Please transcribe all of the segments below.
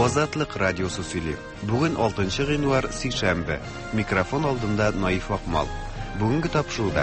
Азатлык радиосы сөйли. Бүген 6 гыйнвар сишәмбе. Микрофон алдында Наиф Акмал. Бүгенге тапшыруда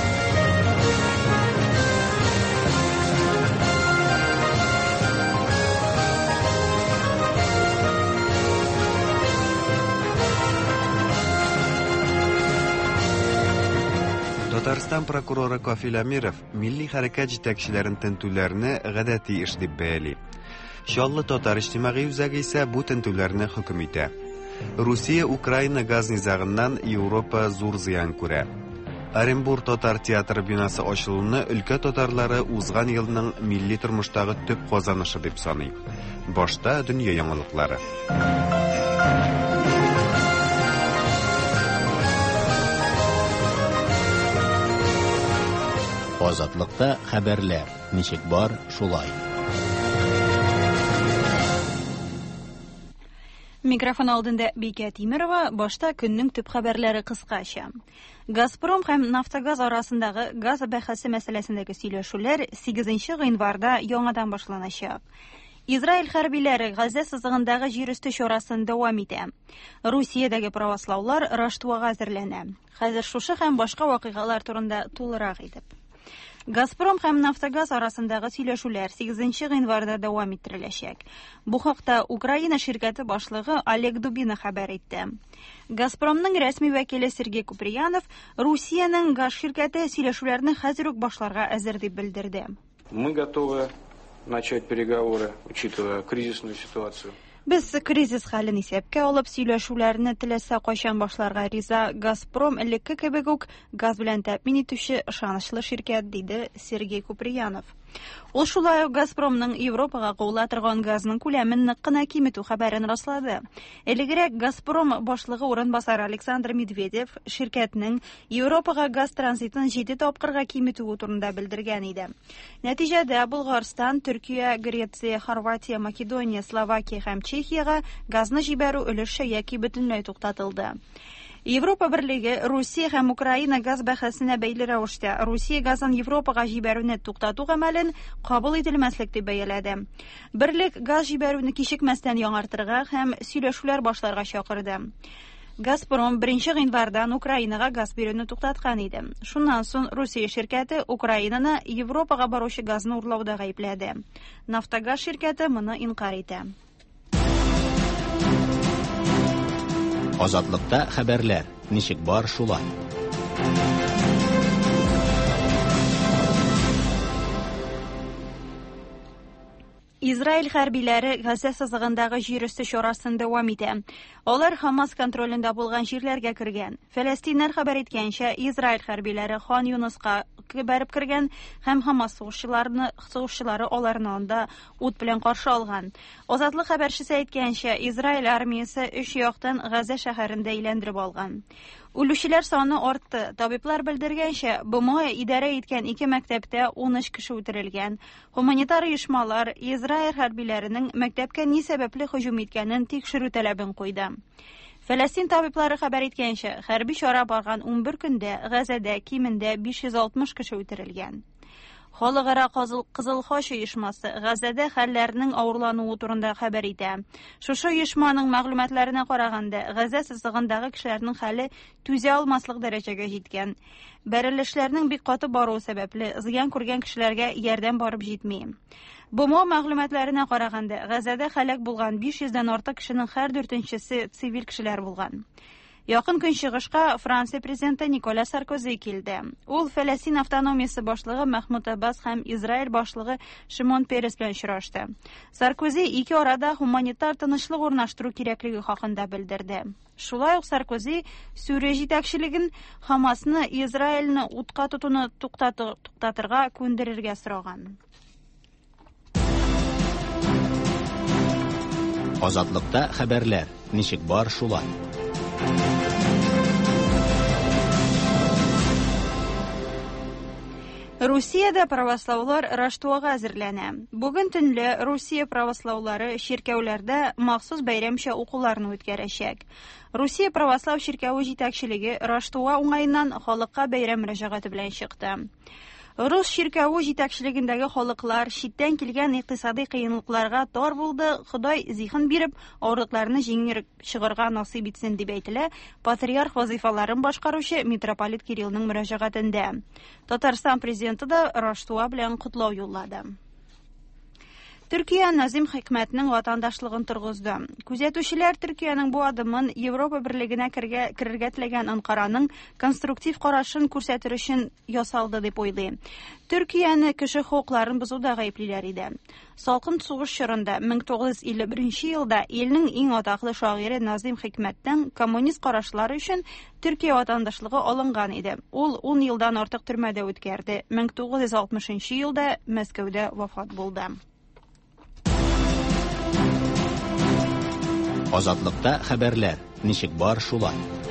Татарстан прокуроры Кафил Амиров милли хәрәкәт җитәкчеләрен тентүләрне гадәти эш дип бәяли. Чаллы татар иҗтимагый үзәге исә бу тентүләрне хөкем итә. Русия Украина газ низагыннан Европа зур зыян күрә. Оренбург татар театры бинасы ачылуны өлкә татарлары узган елның милли тормыштагы төп казанышы дип саный. Башта дөнья яңалыклары. Азатлыкта хәбәрләр. Ничек бар, шулай. Микрофон алдында Бикә Тимирова, башта көннең төп хәбәрләре кыскача. Газпром һәм Нафтогаз арасындагы газ бәхәсе мәсьәләсендәге сөйләшүләр 8 гыйнварда яңадан башланачак. Израиль хәрбиләре Газа сызыгындагы җир өсте чарасын дәвам итә. Русиядәге правослаулар Раштуага әзерләнә. Хәзер шушы һәм башка вакыйгалар турында тулырак итеп. Газпром һәм Нафтогаз арасындагы сөйләшүләр 8 гыйнварда дәвам иттереләчәк. Бу хакта Украина ширкәте башлыгы Олег Дубина хәбәр итте. Газпромның рәсми вәкиле Сергей Куприянов Русиянең газ ширкәте сөйләшүләрне хәзер үк башларга әзер дип белдерде. Мы готовы начать переговоры, учитывая кризисную ситуацию. Без кризис хәлен исәпкә алып сөйләшүләрне теләсә кайчан башларга риза. Газпром элекке кебек үк газ белән тәэмин итүче ышанычлы ширкәт, диде Сергей Куприянов. Ул шулай ук Газпромның Европага куыла торган газның күләмен нык кына киметү хәбәрен раслады. Элегрәк Газпром башлыгы урынбасары Александр Медведев ширкәтнең Европага газ транзитын 7 тапкырга киметүе турында белдергән иде. Нәтиҗәдә Булгарстан, Төркия, Греция, Хорватия, Македония, Словакия һәм Чехиягә газны җибәрү өлеше яки бөтенләй туктатылды. Европа Берлеге Русия һәм Украина газ бәхәсенә бәйле рәвештә Русия газын Европага җибәрүне туктату гамәлен кабул ителмәслек дип бәяләде. Берлек газ җибәрүне кичекмәстән яңартырга һәм сөйләшүләр башларга чакырды. Газпром 1 гыйнвардан Украинага газ бирүне туктаткан иде. Шуннан соң Русия ширкәте Украинаны Европага баручы газны урлауда гаепләде. Нафтогаз ширкәте моны инкар итә. Азатлыкта хәбәрләр. Ничек бар, шулай. Израиль хәрбиләре Газа сызыгындагы җир өсте чарасын дәвам итә. Алар Хамас контролендә булган җирләргә кергән. Фәләстиннәр хәбәр иткәнчә, Израиль хәрбиләре Хан Юниска бәреп кергән һәм Хамас сугышчылары аларны анда ут белән каршы алган. Азатлык хәбәрчесе әйткәнчә, Израиль армиясе 3 яктан Газа шәһәрендә әйләндереп алган. Үлүчеләр саны артты. Табиблар белдергәнчә, БМО идарә иткән 2 мәктәптә 13 кеше үтерелгән. Гуманитар оешмалар Израиль хәрбиләренең мәктәпкә ни сәбәпле һөҗүм иткәнен тикшерү талабын куйды. Фәләстин табиблары хәбәр иткәнчә, хәрби чара барган 11 көндә Газада кимендә 560 кеше үтерелгән. Халыкара Кызыл Хач оешмасы Газада хәлләрнең авырлануы турында хәбәр итә. Шушы оешманың мәгълүматларына караганда, Газа сызыгындагы кешеләрнең хәле түзә алмаслык дәрәҗәгә җиткән. Бәрелешләрнең бик каты баруы сәбәпле зыян күргән кешеләргә ярдәм барып җитми. БМО мәгълүматларына караганда, Газада һәлак булган 500-дән артык кешенең һәр 4-нчесе цивил кешеләр булган. Якын көнчыгышка Франция президенты Николя Саркози килде. Ул Фәләстин автономиясе башлыгы Мәхмүд Аббас һәм Израиль башлыгы Шимон Перес белән очрашты. Саркози ике арада гуманитар тынычлык урнаштыру кирәклеге хакында белдерде. Шулай ук Саркози Сүрия җитәкчелеген Хамасны Израильне утка тотуны туктатырга күндерергә сораган. Азатлыкта хәбәрләр. Ничек бар, шулай. Русиядә правослаулар Раштуага әзерләнә. Бүген төнлә Русия правослаулары ширкәүләрдә махсус бәйрәмчә укуларны үткәрәчәк. Русия православ ширкәүе җитәкчелеге Раштуа уңаеннан халыкка бәйрәм мөрәҗәгате белән чыкты. Рус ширкәве җитәкчелегендәге халыклар читтән килгән икътисади кыенлыкларга тар булды, Ходай зиһен биреп, авырлыкларны җиңеп чыгарга насыйп итсен дип әйтелә патриарх вазифаларын башкаручы митрополит Кириллның мөрәҗәгатендә. Татарстан президенты да Рождество белән котлау юллады. Төркия Назим Хикмәтнең ватандашлыгын торгызды. Күзәтүчеләр Төркиянең бу адымын Европа берлегенә керергә теләгән Анкараның конструктив карашын күрсәтер өчен ясалды дип уйлый. Төркияне кеше хукукларын бозуда гаеплиләр иде. Салкын сугыш чорында 1951 елда илнең иң атаклы шагыйре Назим Хикмәтнең коммунист карашлары өчен Төркия ватандашлыгы алынган иде. Ул 10 елдан артык төрмәдә үткәрде. 1960 елда Мәскәүдә вафат булды. Азатлыкта хәбәрләр. Ничек бар шулай.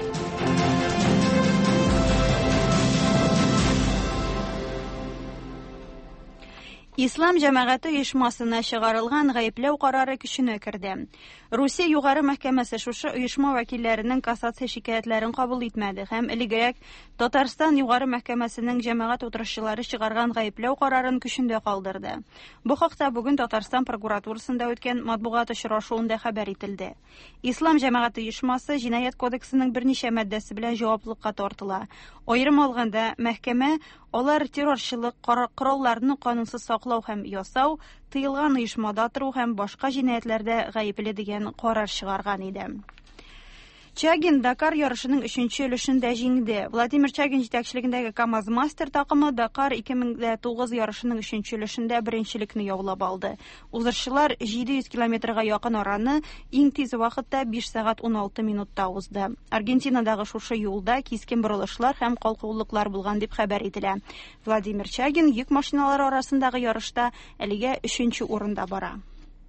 Ислам җәмәгате оешмасына чыгарылган гаепләү карары көченә керде. Русия югары мәхкәмәсе шушы оешма вәкилләренең кассация шикаятьләрен кабул итмәде һәм элегрәк Татарстан югары мәхкәмәсенең җәмәгать утырышчылары чыгарган гаепләү карарын көчендә калдырды. Бу хакта бүген Татарстан прокуратурасында үткән матбугат очрашуында хәбәр ителде. Ислам җәмәгате оешмасы җинаять кодексының берничә маддәсе белән җаваплылыкка тартыла. Аерым алганда, мәхкәмә алар террорчылык, коралларны канунсыз саклау һәм ясау, тыелган оешмада тору һәм башка җинаятьләрдә гаепле дигән карар чыгарган иде. Чагин Дакар ярышының 3нче өлешендә җиңде. Владимир Чагин җитәкчелегендәге КамАЗ Мастер такымы Дакар 2009 ярышының 3нче өлешендә беренчелекне яулап алды. Узышчылар 700 километрга якын араны иң тиз вакытта 5 сәгать 16 минутта узды. Аргентинадагы шушы юлда кискен борылышлар һәм калкулыклар булган дип хәбәр ителә. Владимир Чагин йөк машиналары арасындагы ярышта әлегә 3нче урында бара.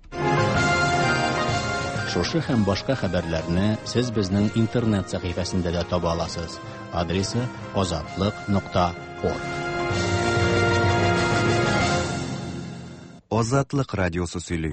Шушы һәм башка хәбәрләрне сез безнең интернет сәхифәсендә дә таба аласыз. Адресы azatlyk.org. Азатлык радиосы сөйли.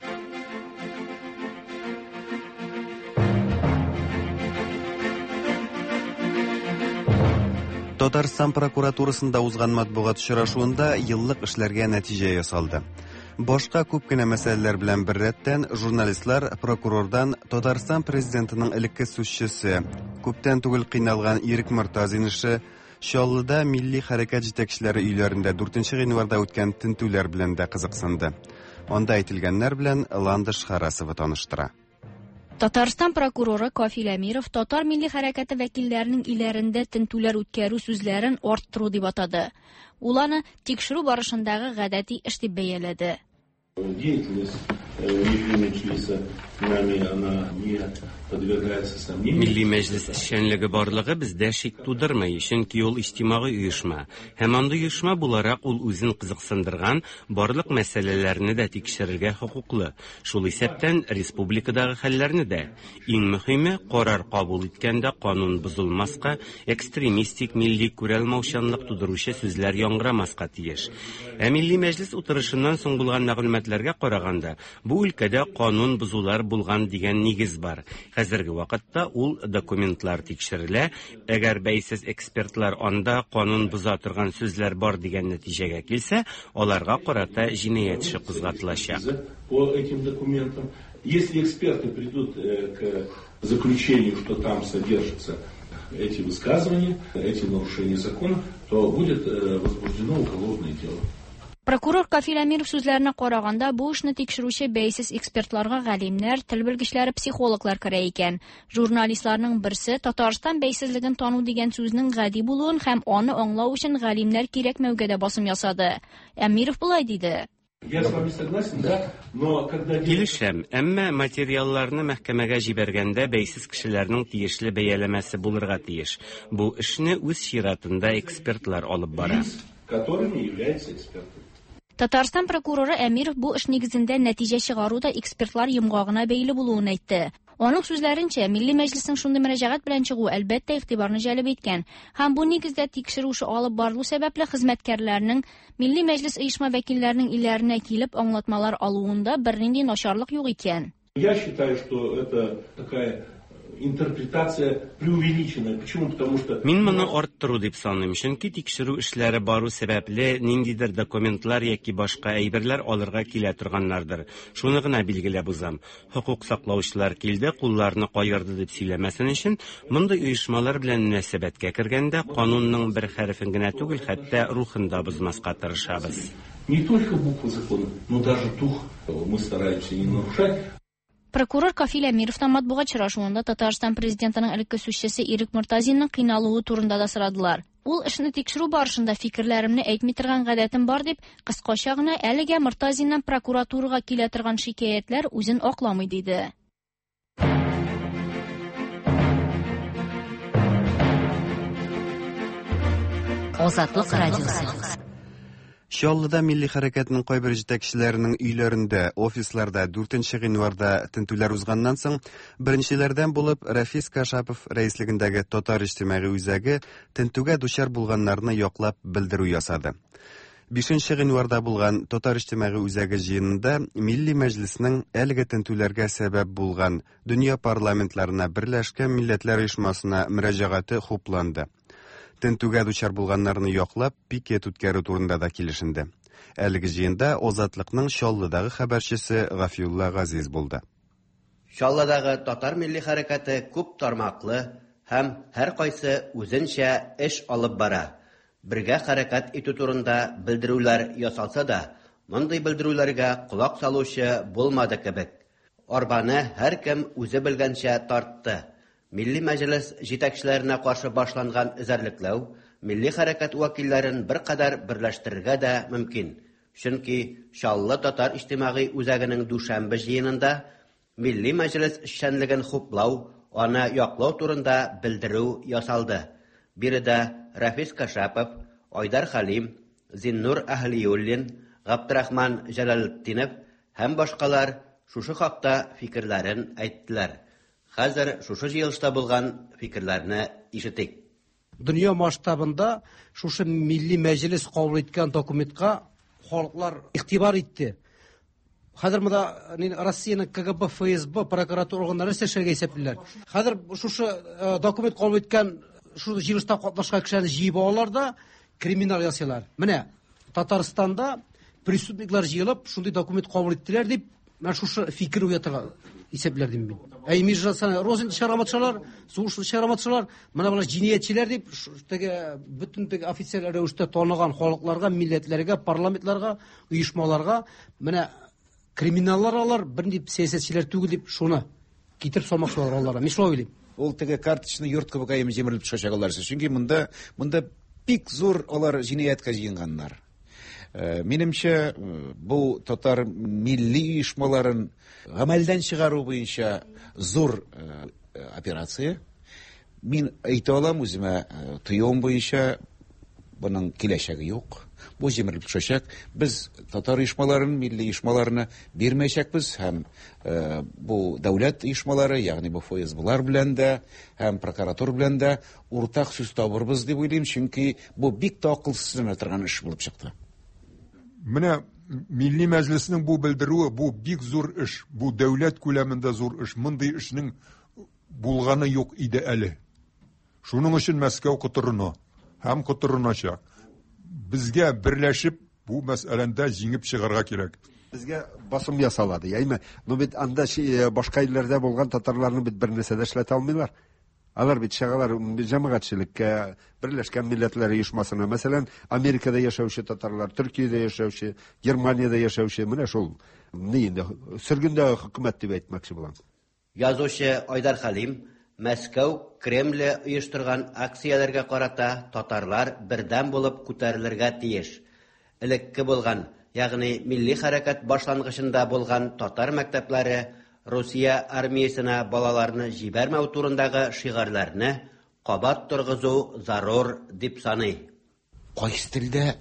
Татарстан прокуратурасында узган матбугат очрашуында еллык эшләргә нәтиҗә ясалды. Башка күп кенә мәсьәләләр белән бер рәттән журналистлар прокурордан Татарстан президентының элекке сүзчесе, күптән түгел кыйналган Ирек Мортазин ише, Чаллыда милли хәрәкәт җитәкчеләре өйләрендә 4 январьда үткән тинтүләр белән дә кызыксынды. Анда әйтелгәннәр белән Ландыш Харасова таныштыра. Татарстан прокуроры Кафил Әмиров татар милли хәрәкәте вәкилләренең иләрендә тинтүләр үткәрү сүзләрен арттыру дип атады. Ул аны тикшерү барышындагы гадәти эш дип бәяләде. Деятельность Милли Мәҗлесе нами она не подвергается сомнению. Милли Мәҗлес эшчәнлеге барлыгы бездә шик тудырмый, чөнки ул иҗтимагый оешма. Һәм андый оешма буларак ул үзен кызыксындырган барлык мәсьәләләрне дә тикшерергә хокуклы. Шул исәптән республикадагы хәлләрне дә. Иң мөһиме, карар кабул иткәндә канун бозылмаска, экстремистик милли күрәлмәүчәнлек тудыручы сүзләр яңгырамаска тиеш. Милли Мәҗлес утырышыннан соң булган мәгълүматларга караганда, бу өлкәдә канун бозулар булган дигән нигез бар. Хәзерге вакытта ул документлар тикшерелә, әгәр бәйсез экспертлар анда канун боза торган сүзләр бар дигән нәтиҗәгә килсә, аларга карата җинаять эше кузгатылачак. По этим документам, если эксперты придут к заключению, что там содержатся эти высказывания, эти нарушения закона, то будет возбуждено уголовное дело. Прокурор Кафил Әмиров сүзләренә караганда, бу эшне тикшерүче бәйсез экспертларга галимнәр, тел белгечләре, психологлар керә икән. Журналистларның берсе Татарстан бәйсезлеген тану дигән сүзнең гади булуын һәм аны аңлау өчен галимнәр кирәкмәүгә дә басым ясады. Әмиров булай диде. Я с вами согласен, да, но когда... Килешәм, әмма материалларны мәхкәмәгә җибәргәндә бәйсез кешеләрнең тиешле бәяләмәсе булырга тиеш. Бу эшне үз чиратында экспертлар алып бара. Которыми являются эксперты. Татарстан прокуроры Әмиров бу эш нигезендә нәтиҗә чыгаруда экспертлар йомгагына бәйле булуын әйтте. Аның сүзләренчә, Милли Мәҗлеснең шундый мөрәҗәгать белән чыгу әлбәттә игътибарны җәлеп иткән. Һәм бу нигездә тикшерү эше алып барылу сәбәпле хезмәткәрләрнең Милли Мәҗлес оешма вәкилләренең илләренә килеп аңлатмалар алуында бернинди начарлык юк икән. Я считаю, что это такая интерпретация преувеличенная. Почему? Потому что... Мин моны арттыру дип саныйм, чөнки тикшерү эшләре бару сәбәпле ниндидер документлар яки башка әйберләр алырга килә торганнардыр. Шуны гына билгеләп узам. Хукук саклаучылар килде, кулларны кайырды дип сөйләмәсен өчен, мондый оешмалар белән мөнәсәбәткә кергәндә канунның бер хәрефен генә түгел, хәтта рухын да бозмаска тырышабыз. Не только букву закона, но даже дух мы стараемся не нарушать. Прокурор Кафил Әмировтан матбугат очрашуында Татарстан президентының элекке сүзчесе Ирек Мортазинның кыйналуы турында да сорадылар. Ул эшне тикшерү барышында фикерләремне әйтми торган гадәтем бар дип, кыскача гына әлегә Мортазиннан прокуратурага килә торган шикаятьләр үзен акламый диде. Азатлык радиосы. Чаллыда милли хәрәкәтнең кайбер җитәкчеләренең өйләрендә, офисларда 4 гыйнварда тентүләр узганнан соң, беренчеләрдән булып Рафис Кашапов рәислегендәге Татар иҗтимагый үзәге тентүгә дучар булганнарны яклап белдерү ясады. 5 гыйнварда булган Татар иҗтимагый үзәге җыенында Милли Мәҗлеснең әлеге тентүләргә сәбәп булган дөнья парламентларына Берләшкән Милләтләр оешмасына мөрәҗәгате хупланды. Тентүгә дучар булганнарны яклап пикет үткәрү турында да килешенде. Әлеге җыенда Азатлыкның Чаллыдагы хәбәрчесе Гафиулла Газиз булды. Чаллыдагы татар милли хәрәкәте күп тармаклы һәм һәр кайсы үзенчә эш алып бара. Бергә хәрәкәт итү турында белдерүләр ясалса да, мондый белдерүләргә колак салучы булмады кебек. Арбаны һәркем үзе белгәнчә тартты. Милли Мәҗлес җитәкчеләренә каршы башланган эзәрлекләү милли хәрәкәт вәкилләрен бер кадәр берләштерергә дә мөмкин. Чөнки Чаллы татар иҗтимагый үзәгенең дүшәмбе җыенында Милли Мәҗлес эшчәнлеген хуплау, аны яклау турында белдерү ясалды. Биредә Рафис Кашапов, Айдар Халим, Зиннур Әһлиуллин, Габдрахман Җәләлетдинов һәм башкалар шушы хакта фикерләрен әйттеләр. Хәзер шушы җыелышта булган фикерләрне ишетик. Дөнья масштабында шушы Милли Мәҗлес кабул иткән документка халыклар игътибар итте. Хәзер монда Россиянең КГБ, ФСБ, прокуратура органнары эшләргә исәплиләр. Хәзер шушы документ кабул иткән шу җыелышта катнашкан кешеләрне җыеп алалар да криминал ясыйлар. Менә Татарстанда преступниклар җыелып, шундый документ кабул иттеләр дип, мен шушы фикер уятырга исәпләр дим мин. Миржасан Розин шараматчылар, сугыш шараматчылар, менә булар җинаятьчеләр дип, теге бөтен теге официаль рәвештә таныган халыкларга, милләтләргә, парламентларга, оешмаларга менә криминаллар алар, берни сәясәтчеләр түгел дип шуны китереп салмакчылар аларга. Мин шулай уйлыйм. Ул теге карточный йорт кебек аем җимерелеп төшәчәк алар. Чөнки монда бик зур алар җинаятькә җыенганнар. Минемчә, бу татар милли оешмаларын гамәлдән чыгару буенча зур операция. Мин әйтә алам үземә, тыюым буенча буның киләчәге юк. Бу җимерелеп төшәчәк. Без татар оешмаларын, милли оешмаларны бирмәячәкбез һәм бу дәүләт оешмалары, ягъни бу ФСБлар белән дә һәм прокуратура белән дә уртак сүз табырбыз дип уйлыйм, чөнки бу бик тә акылсыз торган эш булып чыкты. Менә Милли Мәҗлеснең бу белдерүе, бу бик зур эш, бу дәүләт күләмендә зур эш. Мондый эшнең булганы юк иде әле. Шуның өчен Мәскәү котырына һәм котырыначак. Безгә берләшеп бу мәсьәләдә җиңеп чыгарга кирәк. Безгә басым ясалады, яйме? Ну бит анда башка илләрдә булган татарларны бит бер нәрсә дә эшләтә алмыйлар. Алар бит чыгалар җәмәгатьчелеккә, Берләшкән Милләтләр оешмасына, мәсәлән, Америкада яшәүче татарлар, Төркиядә яшәүче, Германиядә яшәүче, менә шул инде сөргендә хөкүмәт дип әйтмәкче булам. Язучы Айдар Халим Мәскәү Кремле оештырган акцияләргә карата татарлар бердәм булып күтәрелергә тиеш. Элекке булган, ягъни милли хәрәкәт башлангычында булган татар мәктәпләре Русия армиясына балаларны җибәрмәү турындагы шигарларны кабат торгызу зарур дип саный. Кайсы телдә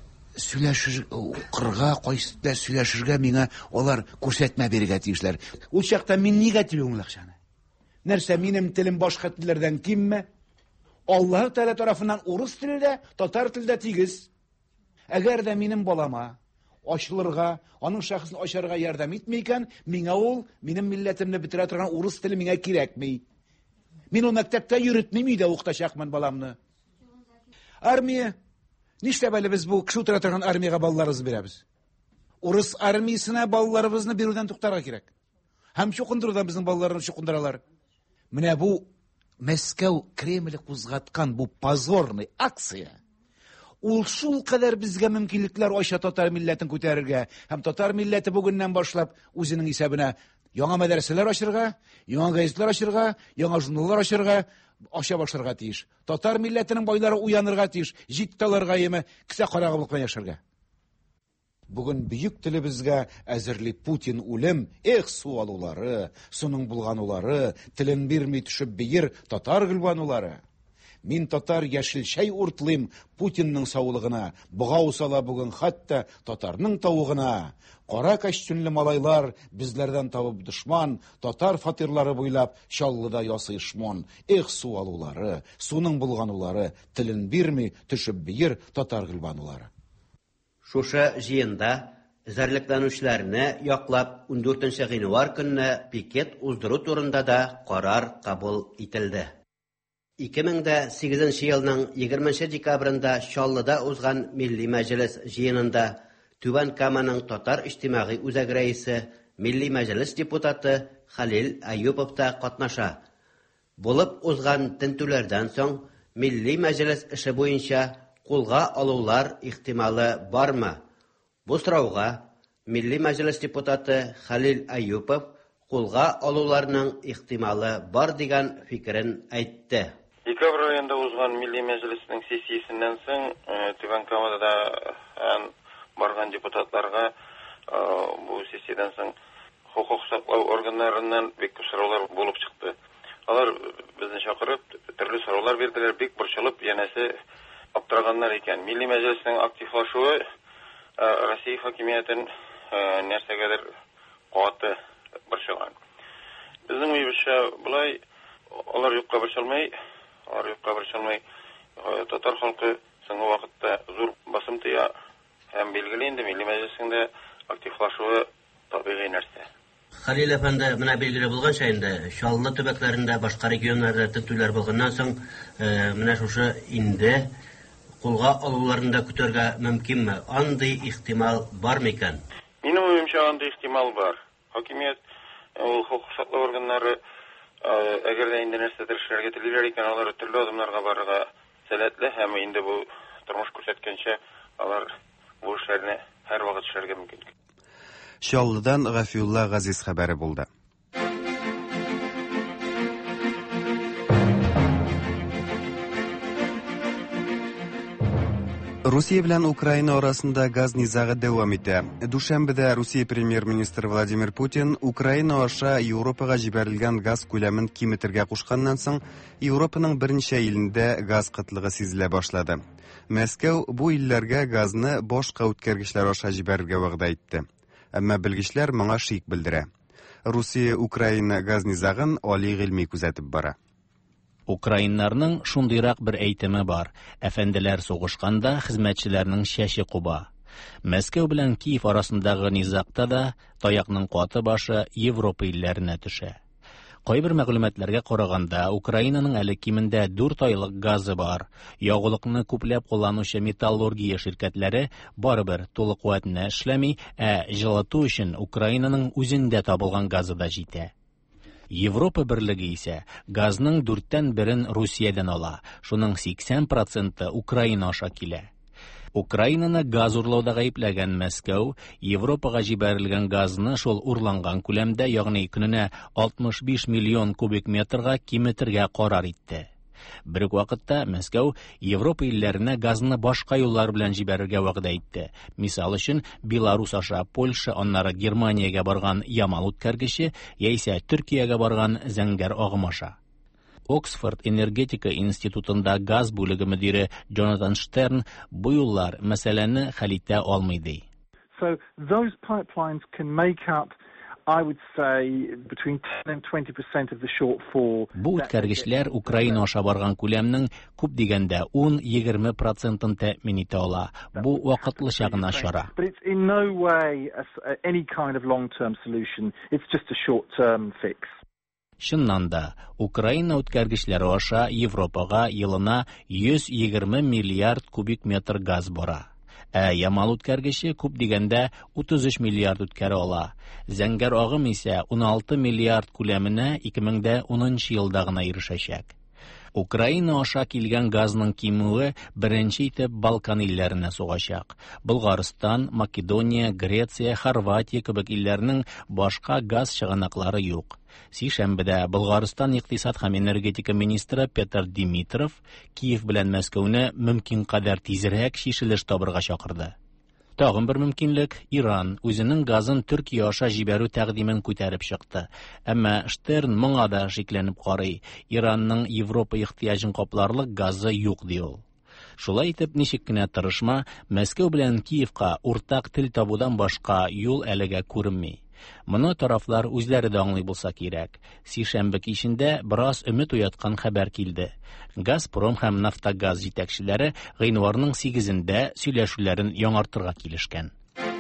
укырга, кайсы телдә сөйләшергә миңа алар күрсәтмә бирергә тиешләр. Ул чакта мин нигә телим акчаны? Нәрсә, минем телем башка телләрдән кимме? Аллаһ Тәгалә тарафыннан урыс телендә, татар телендә тигез. Әгәр дә минем балама ачылырга, аның шәхсен ачарга ярдәм итми икән, миңа ул, минем милләтемне бетерә торган урыс теле миңа кирәкми. Мин ул мәктәптә йөртмим, өйдә укытачакмын баламны. Армия. Нишләп әле без бу кеше утыра торган армиягә балаларыбызны бирәбез? Урыс армиясына балаларыбызны бирүдән туктарга кирәк. Һәм чукындырудан безнең балаларны чукындыралар. Менә бу Мәскәү Кремль кузгаткан бу позорный акция. Ул шул кадәр безгә мөмкинлекләр ача татар милләтен күтәрергә, һәм татар милләте бүгеннән башлап үзенең исәбенә яңа мәдрәсәләр ачырга, яңа газетлар ачырга, яңа журналлар ачырга, ача башларга тиеш. Татар милләтенең байлары уянырга тиеш, җитталарга яме, кисә карагылыкка яшәргә. Бүген бөек телебезгә әзерли Путин үлем, су алулары, суның булганулары, телен бирми төшеп бир татар гөлбанулары. Мин татар яшел чәй уртлыйм Путинның саулыгына, бугау сала бүген хәтта татарның тавыгына. Кара кәчтүнле малайлар безләрдән табып дошман, татар фатирлары буйлап Чаллыда ясый шмон. Су алулары, суның булганулары, телен бирми төшеп бир татар гөлбанулары. Шушы җыенда эзәрлекләнүчеләрне яклап 14 гыйнвар көнне пикет уздыру турында да карар кабул ителде. 2008 елның 20 декабрында Чаллыда узган Милли Мәҗлес җыенында Түбән Каманың татар иҗтимагый үзәк рәисе, Милли Мәҗлес депутаты Халил Әйюпов та катнаша. Булып узган тентүләрдән соң Милли Мәҗлес эше буенча кулга алулар ихтималы бармы? Бу сорауга Милли Мәҗлес депутаты Халил Әйюпов кулга алуларның ихтималы бар дигән фикерен әйтте. Декабрь аенда узган Милли Мәҗлеснең сессиясеннән соң Түбән Камада барган депутатларга бу сессиядан соң хукук саклау органнарыннан бик күп сораулар булып чыкты. Алар безне чакырып, төрле сораулар бирделәр, бик борчылып, янәсе аптыраганнар икән. Милли Мәҗлеснең активлашуы Россия хакимиятен нәрсәгәдер каты борчыган. Безнең уйыбызча булай алар юкка борчылмый, татар халкы соңгы вакытта зур басым тыя һәм билгеле инде Милли Мәҗлеснең дә активлашуы табигый нәрсә. Халил әфәнде, менә билгеле булганча инде Чаллы төбәкләрендә, башка регионнарда тентүләр булганнан соң, менә шушы инде кулга алуларында көтәргә мөмкинме? Андый ихтимал бар микән? Минем уемча андый ихтимал бар. Хакимият, хукук саклау органнары әгәр дә инде нәрсәдер эшләргә телиләр икән, алар төрле адымнарга барырга сәләтле һәм инде бу тормыш күрсәткәнчә алар бу эшләрне һәр вакыт эшләргә мөмкин. Чаллыдан Гафиулла Газиз хәбәре булды. Русия белән Украина арасында газ низагы дәвам итә. Дүшәмбедә Русия премьер-министры Владимир Путин Украина аша Европага җибәрелгән газ күләмен киметергә кушканнан соң, Европаның берничә илендә газ кытлыгы сизелә башлады. Мәскәү бу илләргә газны башка үткәргечләр аша җибәрергә вәгъдә итте. Әмма белгечләр моңа шик белдерә. Русия Украина газ низагын али гыйльми күзәтеп бара. Украиннарның шундыйрак бер әйтеме бар. Әфәнделәр сугышканда хезмәтчеләрнең чәче куба. Мәскәү белән Киев арасындагы низакта да таякның каты башы Европа илләренә төшә. Кайбер мәгълүматларга караганда, Украинаның әле кимендә 4 айлык газы бар. Ягулыкны күпләп кулланучы металлургия ширкәтләре барыбер тулы куәтне эшләми, җылыту өчен Украинаның үзендә табылган газы да җитә. Европа берлеге исә газның 4тән 1-ен Русиядән ала. Шуның 80% Украина аша килә. Украинаны газ урлауда гаепләгән Мәскәү Европага җибәрелгән газны шул урланган күләмдә, ягъни көненә 65 миллион кубик метрга киметергә карар итте. Бер үк вакытта Мәскәү Европа илләренә газны башка юллар белән җибәрергә вәгъдә итте. Мисал өчен, Беларусь аша Польша, аннары Германиягә барган Ямал үткәргече, яисә Төркиягә барган Зәңгәр агым аша. Оксфорд энергетика институтында газ бүлеге мөдире Джонатан Штерн бу юллар мәсьәләне хәл итә алмый ди. So those pipelines can make up, I would say, between 10 and 20% of the shortfall. Бу үткәргечләр Украина аша барган күләмнең күп дигәндә 10-20% тәэмин итә ала. Бу вакытлыча гына чара. But it's in no way any kind of long-term solution. It's just a short-term fix. Чыннан да, Украина үткәргечләре аша Европага елына 120 миллиард кубик метр газ бара. Ямал үткәргече күп дигәндә 33 миллиард үткәре ала. Зәңгәр агым исә 16 миллиард күләменә 2010 елда гына ирешәчәк. Украина аша килгән газның кимүе беренче итеп Балкан илләренә сугачак. Болгарстан, Македония, Греция, Хорватия кебек илләрнең башка газ чыганаклары юк. Сишәмбедә Болгарстан икътисад һәм энергетика министры Петр Димитров Киев белән Мәскәүне мөмкин кадәр тизрәк шишелеш табырга чакырды. Тагын бер мөмкинлек — Иран үзенең газын Төркия аша җибәрү тәкъдимен күтәреп чыкты. Әмма Штерн моңа да шикләнеп карый. Иранның Европа ихтыяҗын капларлык газы юк ди ул. Шулай итеп, ничек кенә тырышма, Мәскәү белән Киевка уртак тел табудан башка юл әлегә күренми. Моны тарафлар үзләре дә аңлый булса кирәк. Сишәмбе кичендә бераз өмет уяткан хәбәр килде. Газпром һәм Нафтогаз җитәкчеләре гыйнварның 8-ендә сөйләшүләрен яңартырга килешкән.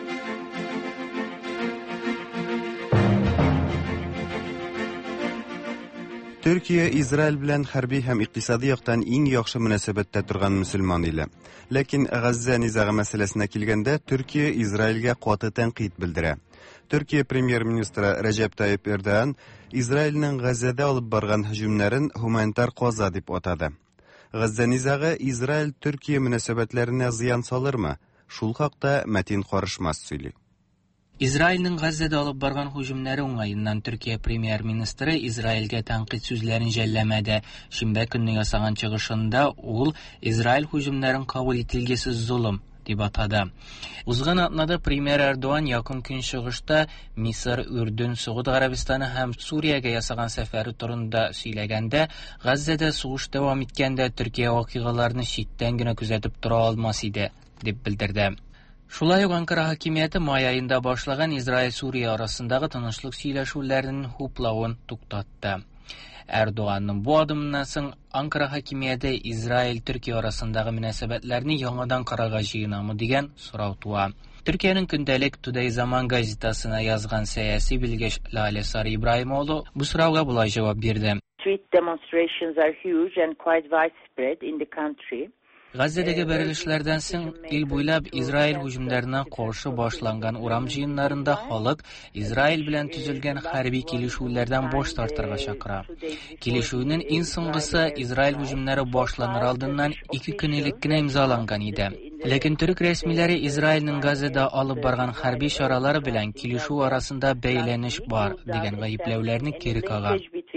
Төркия Израиль белән хәрби һәм икътисади яктан иң яхшы мөнәсәбәттә торган мөселман иле. Ләкин Газза низагы мәсьәләсенә килгәндә Төркия Израильгә каты тәнкыйть белдерә. Төркия премьер-министры Рәҗәп Тайип Эрдоған Израильнең Газзада алып барган һөҗүмнәрен гуманитар каза дип атады. Газза низагы Израиль Төркия мөнәсәбәтләренә зыян салырмы? Шул хакта Мәтин Карышмас сөйли. Израильнең Газзада алып барган һөҗүмнәре уңаеннан Төркия премьер-министры Израильгә тәнкыйть сүзләрен жәлләмәде. Шимбә көнне ясаган чыгышында ул Израиль һөҗүмнәрен кабул ителгесез зулым дип атады. Узган атнада премьер Эрдоған якын көн чыгышта Мисыр, Үрдүн, Сауд Арабистаны һәм Суриягә ясаган сәфәре турында сөйләгәндә, Газзада сугыш дәвам иткәндә Төркия вакыйгаларны читтән генә күзәтеп тора алмас иде дип белдерде. Шулай ук Анкара хакимияте май айында башлаган Израиль-Сурия арасындагы тынычлык сөйләшүләренең хуплавын туктатты. Эрдоганның бу адымыннан соң Анкара хакимияте Израиль-Төркия арасындагы мөнәсәбәтләрне яңадан карарга җыенамы дигән сорау туа. Төркиянең көндәлек Today Zaman газетасына язган сәяси белгеч Лале Сары Ибраһимовна бу сорауга булай җавап бирде. Street demonstrations are huge and quite widespread in the country. Газзадагы бәрелешләрдән соң ил буйлап Израиль һөҗүмнәренә каршы башланган урам җыеннарында халык Израиль белән төзелгән хәрби килешүләрдән баш тартырга чакыра. Килешүнең иң соңгысы Израиль һөҗүмнәре башланыр алдыннан 2 көн элек кенә имзаланган иде. Ләкин төрек рәсмиләре Израильнең Газзада алып барган хәрби чаралары белән килешү арасында бәйләнеш бар дигән гаепләүләрне кире кага.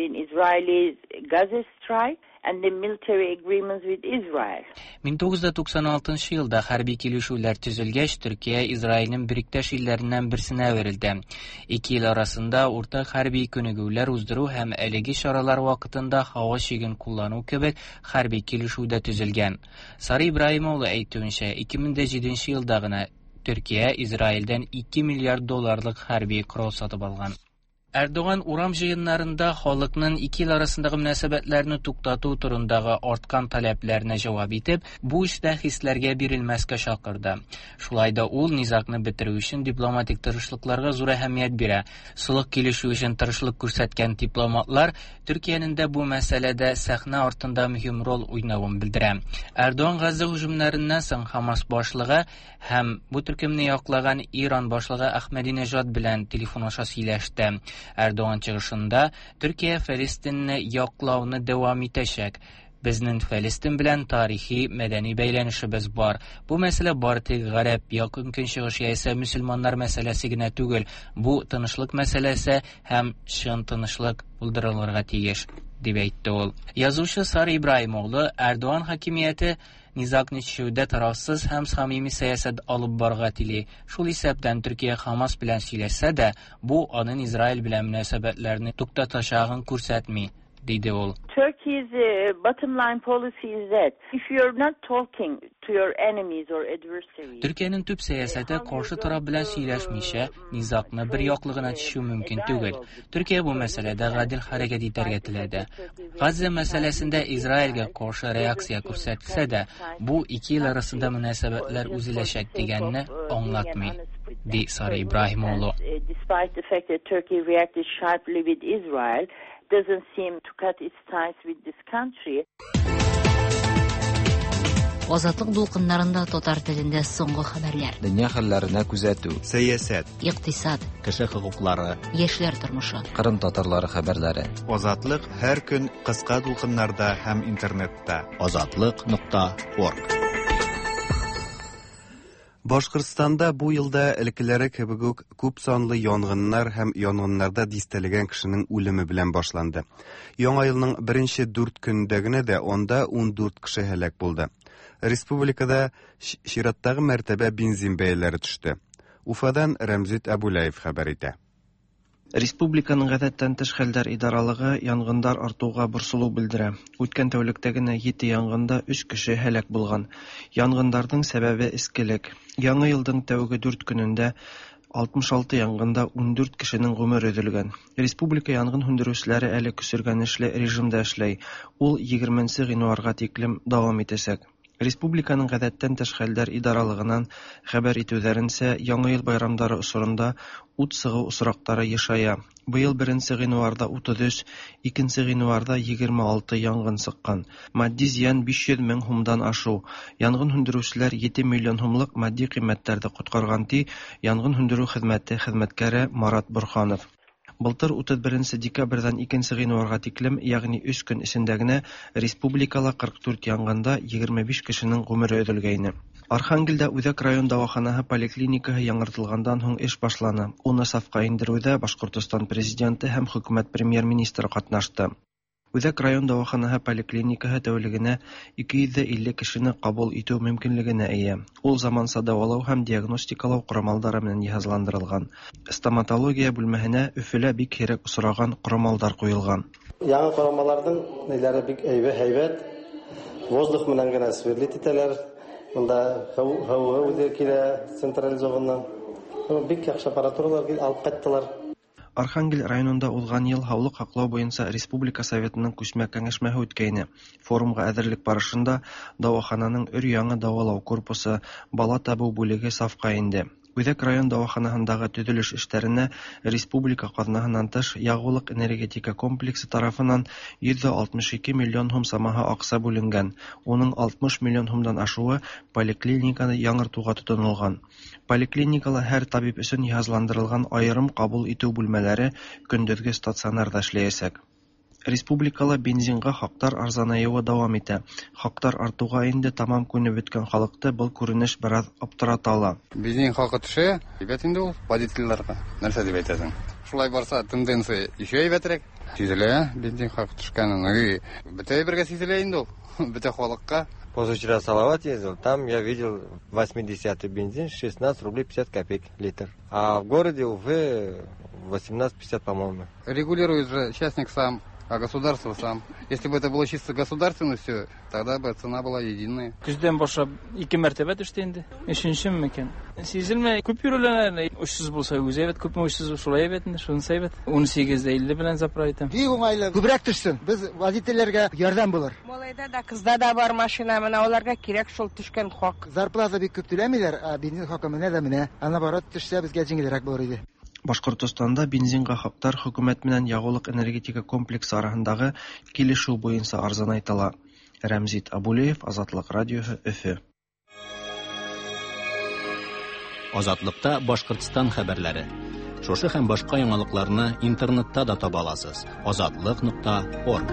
And the military agreements with Israel. 1996 елда хәрби килешүләр төзелгәч, Төркия Израильнең бириктәш илләреннән берсенә әверелде. Ике ил арасында уртак хәрби күнегүләр уздыру һәм әлеге чаралар вакытында һава чиген куллану кебек хәрби килешү дә төзелгән. Сары Ибраһимовна әйтүенчә, 2007 елда гына Төркия Израильдән 2 миллиард долларлык хәрби корал сатып алган. Эрдоган урам җыеннарында халыкның ике ил арасындагы мөнәсәбәтләрне туктату турындагы арткан таләпләренә җавап итеп, бу эштә хисләргә бирелмәскә чакырды. Шулай да ул низакны бетерү өчен дипломатик тырышлыкларга зур әһәмият бирә. Сулык килешү өчен тырышлык күрсәткән дипломатлар Төркиянең дә бу мәсьәләдә сәхнә артында мөһим роль уйнавын белдерә. Эрдоган Газза һөҗүмнәреннән соң Хамас башлыгы һәм бу төркемне яклаган Иран башлыгы Әхмәдинеҗад белән телефон аша сөйләште. Эрдоган чыгышында Төркия Фәлестинне яклауны дәвам итәчәк. Безнең Фәлестин белән тарихи, мәдәни бәйләнешебез бар. Бу мәсьәлә бары тик гарәп, якын көнчыгыш яисә мөселманнар мәсьәләсе генә түгел. Бу тынычлык мәсьәләсе һәм чын тынычлык булдырылырга тиеш, дип әйтте ул. Язучы Сары Ибраһимовна Эрдоган хакимияте низакны чишүдә тарафсыз һәм самими сәясәт алып барга тели. Шул исәптән Төркия Хамас белән сөйләшсә дә, бу аның Израиль белән мөнәсәбәтләрне туктатачагын күрсәтми, диде ул. Turkey's bottom line policy is that if you're not talking to your enemies or adversaries. Төркиянең төп сәясәте каршы тарап белән сөйләшмичә низакны бер яклыгына чишү мөмкин түгел. Төркия бу мәсьәләдә гадел хәрәкәт итәргә теләде. Газза мәсьәләсендә Израильгә каршы реакция күрсәтсә дә, бу ике ил арасында мөнәсәбәтләр үзеләчәк дигәнне аңлатмый, ди Сары Ибраһимовна. Despite the fact that Turkey reacted sharply with Israel, doesn't seem to cut its ties with this country. Азатлык дулкыннарында татар телендә соңгы хәбәрләр. Дөнья хәлләренә күзәтү. Сәясәт, Икътисад, кеше хокуклары, яшьләр тормышы. Кырым татарлары хәбәрләре. Азатлык һәр көн кыска дулкыннарда һәм интернетта. Azatlyk.org. Башкортстанда бу елда элеккеләре кебек үк күп санлы янгыннар һәм янгыннарда дистәләгән кешенең үлеме белән башланды. Яңа елның беренче 4 көнендә генә дә анда 14 кеше һәлак булды. Республикада чираттагы мәртәбә бензин бәяләре төште. Уфадан Рәмзит Абулаев хәбәр итә. Республиканың гадәттән тыш хәлләр идаралыгы янгындар артуга борсылу белдерә. Үткән тәүлектә генә 7 янгында 3 кеше һәлак булган. Янгындардың сәбәбе эскелек. Яңа елның тәүге 4 көнендә 66 янгында 14 кешенең гомере өҙөлгән. Республика янгын һүндереүселәре әле көсөргәнешле режимда эшләй. Ул 20 гыйнварга тиклем дәвам итәсәк. Республиканың гадәттән тыш хәлләр идаралыгынан хәбәр итүләренчә, Яңа ел байрамнары осорында ут сыгу осрактары ешая. Быел 1 гыйнварда 33, 2 гыйнварда 26 янгын сыккан. Матди зыян 500 мең һумдан ашу. Янгын һүндереүчеләр 7 миллион һумлык матди кыйммәттәрдә коткарган ди янгын һүндерү хезмәте хезмәткәре Марат Бурханов. Былтыр 31 декабрьдән 2 гыйнварга тиклем, ягъни 3 көн эчендә генә республикала 44 янгында 25 кешенең гомере өҙөлгәйне. Архангелдә Үҙәк район дәваханаһы поликлиникаһы яңартылгандан һуң эш башлана. Уны сафка индереүдә Башкортостан президенты һәм хөкүмәт премьер-министры катнашты. Үҙәк район дәваханаһы поликлиникаһы тәүлегенә 250 кешене кабул итү мөмкинлегенә ия. Ул заманса дәвалау һәм диагностикалау ҡорамалдары менән йыһазландырылған. Стоматология бүлмәһенә Өфөлә бик һирәк осраган ҡорамалдар ҡуйылған. Яңы ҡорамаларҙың нәйләре бик һәйбәт. Воздух менән генә сверлит итәләр. Монда һауа үҙе килә централизованно. Бик яҡшы аппаратуралар алып ҡайттылар. Архангель районында узган ел һаулыҡ һаҡлау буйынса Республика Советының күсмә кәңәшмәһе үткәйне. Форумға әҙерлек барышында дауахананың өр-яңы дауалау корпусы, бала табыу бүлеге сафҡа инде. Үҙәк район дауаханаһындағы төҙөлөш эштәренә республика ҡаҙнаһынан тыш Яғулыҡ энергетика комплексы тарафынан 162 миллион һум самаһы аҡса бүленгән. Уның 60 миллион һумдан ашыуы поликлиниканы яңыртыуға тотонолған. Поликлиникала һәр табип өсөн йыһазландырылған айырым ҡабул итеү бүлмәләре көндөҙгө стационарда эшләйәсәк. Республикала бензинға хаҡтар арзанайыуы дауам итә. Хаҡтар артыуға инде тамам күнеп бөткән халыҡты был күренеш бер аптыратала. Бензин хаҡы төшә, һәйбәт инде ул водительләргә. Нәрсә дип әйтәсең? Шулай барса, тенденция ещё һәйбәтрәк. Сизелә, бензин хаҡы төшкәнен. Бөтә бергә сизелә инде ул. Бөтә халыҡҡа. Позавчера Салават ездил, там я видел 80-й бензин, 16 рублей 50 копеек литр. А в городе уже 18,50, по-моему. Регулирует же частник сам, а государство сам. Если бы это было чисто государственно все, тогда бы цена была единая. Көздән башлап 2 мәртәбә төште инде. 3-нче микән. Сизелмәй, күп йөрүләр, 300 булса үзе әйбәт, күпме 300 шулай әйбәт инде, шунысы әйбәт. 18-50 белән заправитам. Бик уңайлы. Күбрәк төшсен. Без водительләргә ярдәм булыр. Малайда да, кызда да бар машина, менә аларга кирәк шул төшкән хак. Зарплата бик күп түләмиләр, а бензин хакы менә дә менә. Ана барат төшсә безгә җиңелрәк булыр иде. Башҡортостанда бензинға хаҡтар хөкүмәт менән Яғулыҡ энергетика комплексы араһындағы килешеү буйынса арзанайтыла. Рәмзит Абулеев, Азатлыҡ радиоһы, Өфө. Азатлыҡта Башҡортостан хәбәрләре. Шушы һәм башҡа яңалыҡларны интернетта да таба аласыз. Azatlyk.org.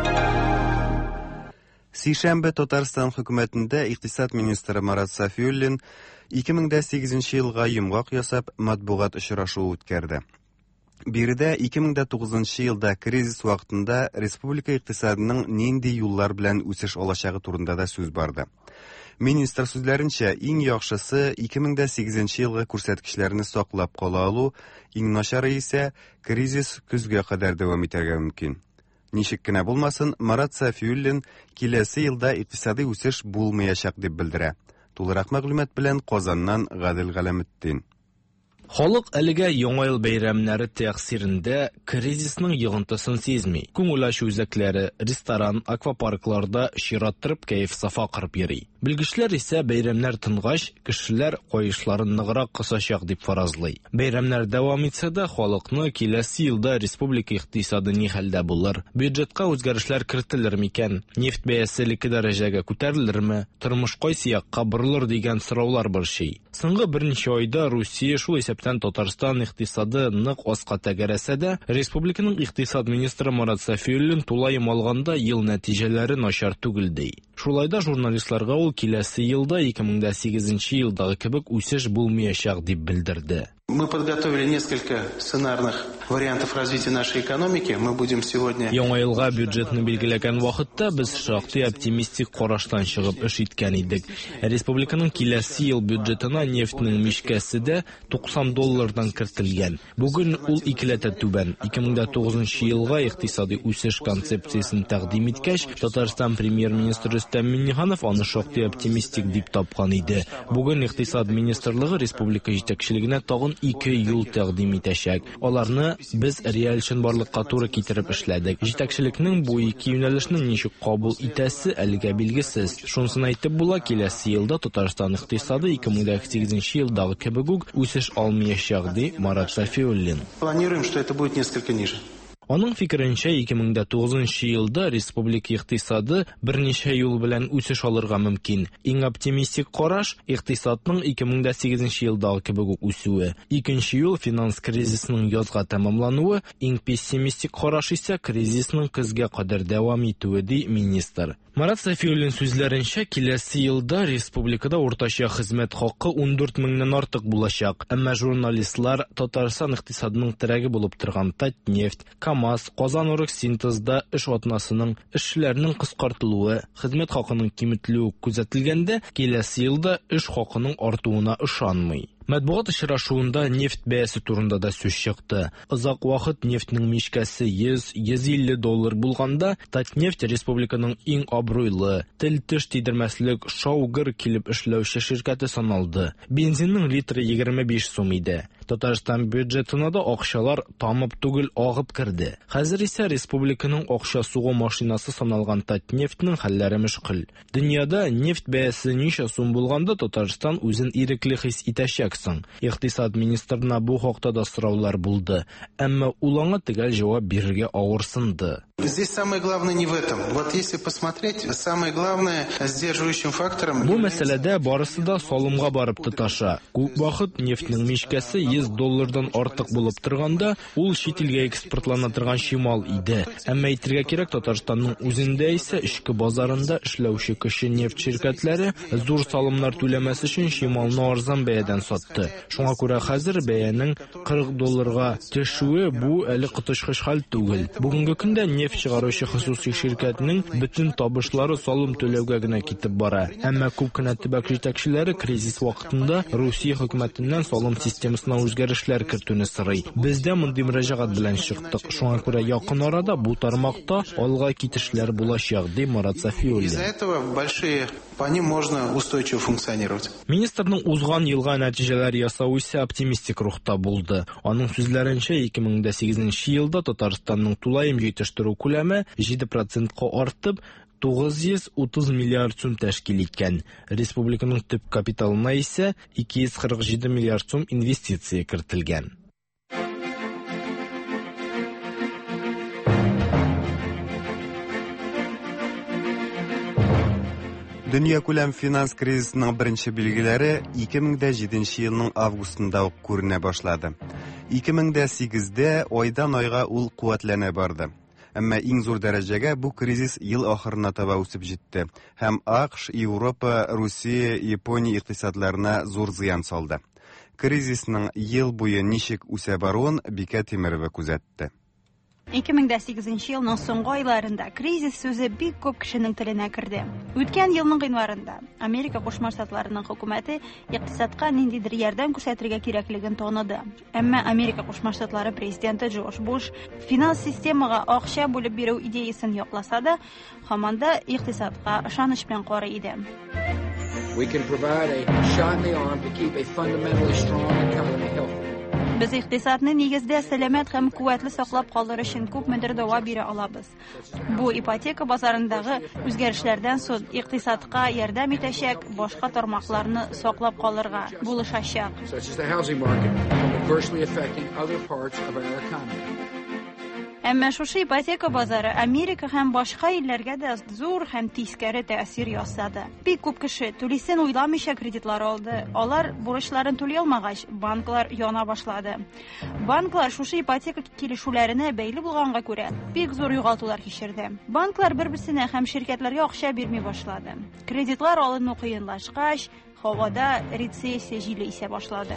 Сишәмбе Татарстан хөкүмәтендә иҡтисад министры Марат Сафиуллин 2008 елга йомғаҡ ясап матбуғат очрашыуы үткәрҙе. Биредә 2009 елда кризис ваҡытында республика иҡтисадының нинди юллар белән үсеш алачағы турында да сүз барды. Министр сүзләренчә, иң яҡшысы 2008 елғы күрсәткечләрне саҡлап ҡала алыу, иң начары исә кризис көзгә ҡәдәр дәүам итәргә мөмкин. Нишек кенә булмасын, Марат Сафиуллин киләсе йылда иҡтисади үсеш булмаясаҡ дип белдерә. Тулыраҡ мәғлүмәт белән Ҡазаннан Ғәдел Ғәләметдин. Халык әлегә яңа ел бәйрәмнәре тәэсирендә кризисның йогынтысын сизми. Күңел ачу үзәкләре, ресторан, аквапаркларда чираттырып кәеф сафа кырып йөри. Белгечләр исә бәйрәмнәр тынгач, кешеләр кайышларын ныграк кысачак дип фаразлый. Бәйрәмнәр дәвам итсә дә, халыкны киләсе елда республика икътисады ни хәлдә булыр? Бюджетка үзгәрешләр кертелер микән? Нефть бәясе 2 дәрәҗәгә күтәрелерме? Тормыш кайсы якка борылыр дигән сораулар борчый. Соңгы берничә айда Русия шул исәптән Татарстан икътисады нык аска тәгәрәсә дә, республиканың икътисад министры Марат Сафиуллин тулаем алганда ел нәтиҗәләре начар түгел ди. Шулайда журналистларга ул киләсе елда 2008 елдагы кебек үсеш булмаячак дип белдерде. Мы подготовили несколько сценарных вариантов развития нашей экономики. Мы будем сегодня... Яңа елга бюджетны билгеләгән вакытта без шактый оптимистик караштан чыгып эш иткән идек. Республиканың киләсе ел бюджетына нефтьнең мичкәсе дә $90 кертелгән. Бүген ул икеләтә түбән. 2009 елга икътисади үсеш концепциясын тәкъдим иткәч, Татарстан премьер-министры Рөстәм Миңнеханов аны шактый оптимистик дип тапкан иде. Бүген икътисад министрлыгы республика җитәкчелегенә тагын 2 юл тәкъдим итәчәк. Аларны без реаль чынбарлыкка туры китереп эшләдек. Җитәкчелекнең бу 2 юнәлешне ничек кабул итәсе әлегә билгесез. Шунысын әйтеп була, киләсе елда Татарстан икътисады 2008 елдагы кебек үк үсеш алмаячак ди Марат Сафиуллин. Планируем, что это будет несколько ниже. Аның фикеренчә, 2009 елда республика икътисады берничә юл белән үсеш алырга мөмкин. Иң оптимистик караш икътисадның 2008 елдагы кебек үк үсүе. Икенче юл финанс кризисының язга тәмамлануы, иң пессимистик караш исә кризисның көзгә кадәр дәвам итүе ди министр. Марат Сафиуллин сүзләренчә, киләсе елда республикада уртача хезмәт хакы 14 меңнән артык булачак. Әмма журналистлар Татарстан икътисадының терәге булып торган Татнефть, КАМАЗ, Казаноргсинтезда эш атнасының эшчеләрнең кыскартылуы, хезмәт хакының киметлүе күзәтелгәндә, киләсе елда эш хакының артуына ышанмый. Матбугат очрашуында нефть бәясе турында да сүз чыкты. Озак вакыт нефтьнең мичкәсе $100-150 булганда, Татнефть республиканың иң абруйлы, тел-теш тидермәслек шаугыр килеп эшләүче ширкәте саналды. Бензинның литры 25 сум иде. Татарстан бюджетына да акчалар тамып түгел агып кирде. Хәзер исә республиканың акча сугу машинасы саналган Татнефтьнең хәлләре мөшкил. Дөньяда нефть бәясе ничә сум булганда Татарстан үзен ирекле хис итәчәк. Икътисад министрына бу хакта да сораулар булды. Әмма ул аңа төгәл җавап бирергә авырсынды. Здесь самое главное не в этом. Вот если посмотреть, самое главное сдерживающим фактором... Бу мәсьәләдә барысы да салымга барып тоташа. Күп вакыт нефтьнең мичкәсе $100 артык булып торганда, ул чит илгә экспортлана торган чимал иде. Әмма әйтергә кирәк, Татарстанның үзендә исә эчке базарында эшләүче кеше нефть ширкәтләре зур салымнар түләмәс өчен чималны арзан бәядән сатты. Шуңа күрә хәзер бәянең $40 төшүе бу әле коточкыч хәл түгел. Бүгенге көндә нефть чыгаручы хосусый ширкәтнең бөтен табышлары салым түләүгә генә китеп бара. Әмма күп кенә төбәк җитәкчеләре кризис вакытында Русия хөкүмәтеннән салым системасына үзгәрешләр кертүне сорый. Без дә мондый мөрәҗәгать белән чыктык. Шуңа күрә якын арада бу тармакта алга китешләр булачак, ди Марат Сафиуллин. Из-за этого большие по ним можно устойчиво функционировать. Министрның узган елга нәтиҗәләр ясау исә оптимистик рухта булды. Аның сүзләренчә, 2008 елда Татарстанның тулаем җитештерү күләме 7%-ка артып, 930 миллиард сум тәшкил иткән. Республиканың төп капиталына исә 247 миллиард сум инвестиция кертелгән. Дөнья күләм финанс кризисының беренче билгеләре 2007 елның августында ук күренә башлады. 2008дә айдан айга ул куәтләнә барды. Әмма иң зур дәрәҗәгә бу кризис ел ахырына таба үсеп җитте. Һәм АКШ, Европа, Русия, Япония икътисадларына зур зыян салды. Кризисның ел буе ничек үсә баруын Бикә Тимерова күзәтте. 2008 елның соңгы айларында кризис сүзе бик күп кешенең теленә керде. Үткән елның гыйнварында Америка Кушма Штатларының хөкүмәте икътисадка ниндидер ярдәм күрсәтергә кирәклеген таныды. Әмма Америка Кушма Штатлары президенты Джордж Буш финанс системага акча бүлеп бирү идеясын якласа да, һаман да икътисадка ышаныч белән карый иде. We can provide a shot in the arm to keep a fundamentally strong economy healthy. Без икътисадны нигездә сәламәт һәм куәтле саклап калдыру өчен күпмедер дәва бирә алабыз. Бу ипотека базарындагы үзгәрешләрдән соң икътисадка ярдәм итәчәк, башка тармакларны саклап калырга булышачак. Әмма шушы ипотека базары Америка һәм башка илләргә дә зур һәм тискәре тәэсир ясады. Бик күп кеше түлисен уйламыйча кредитлар алды. Алар бурычларын түли алмагач, банклар яна башлады. Банклар шушы ипотека килешүләренә бәйле булганга күрә, бик зур югалтулар кичерде. Банклар бер-берсенә һәм ширкәтләргә акча бирми башлады. Кредитлар алыну кыенлашкач, һавада рецессия җиле исә башлады.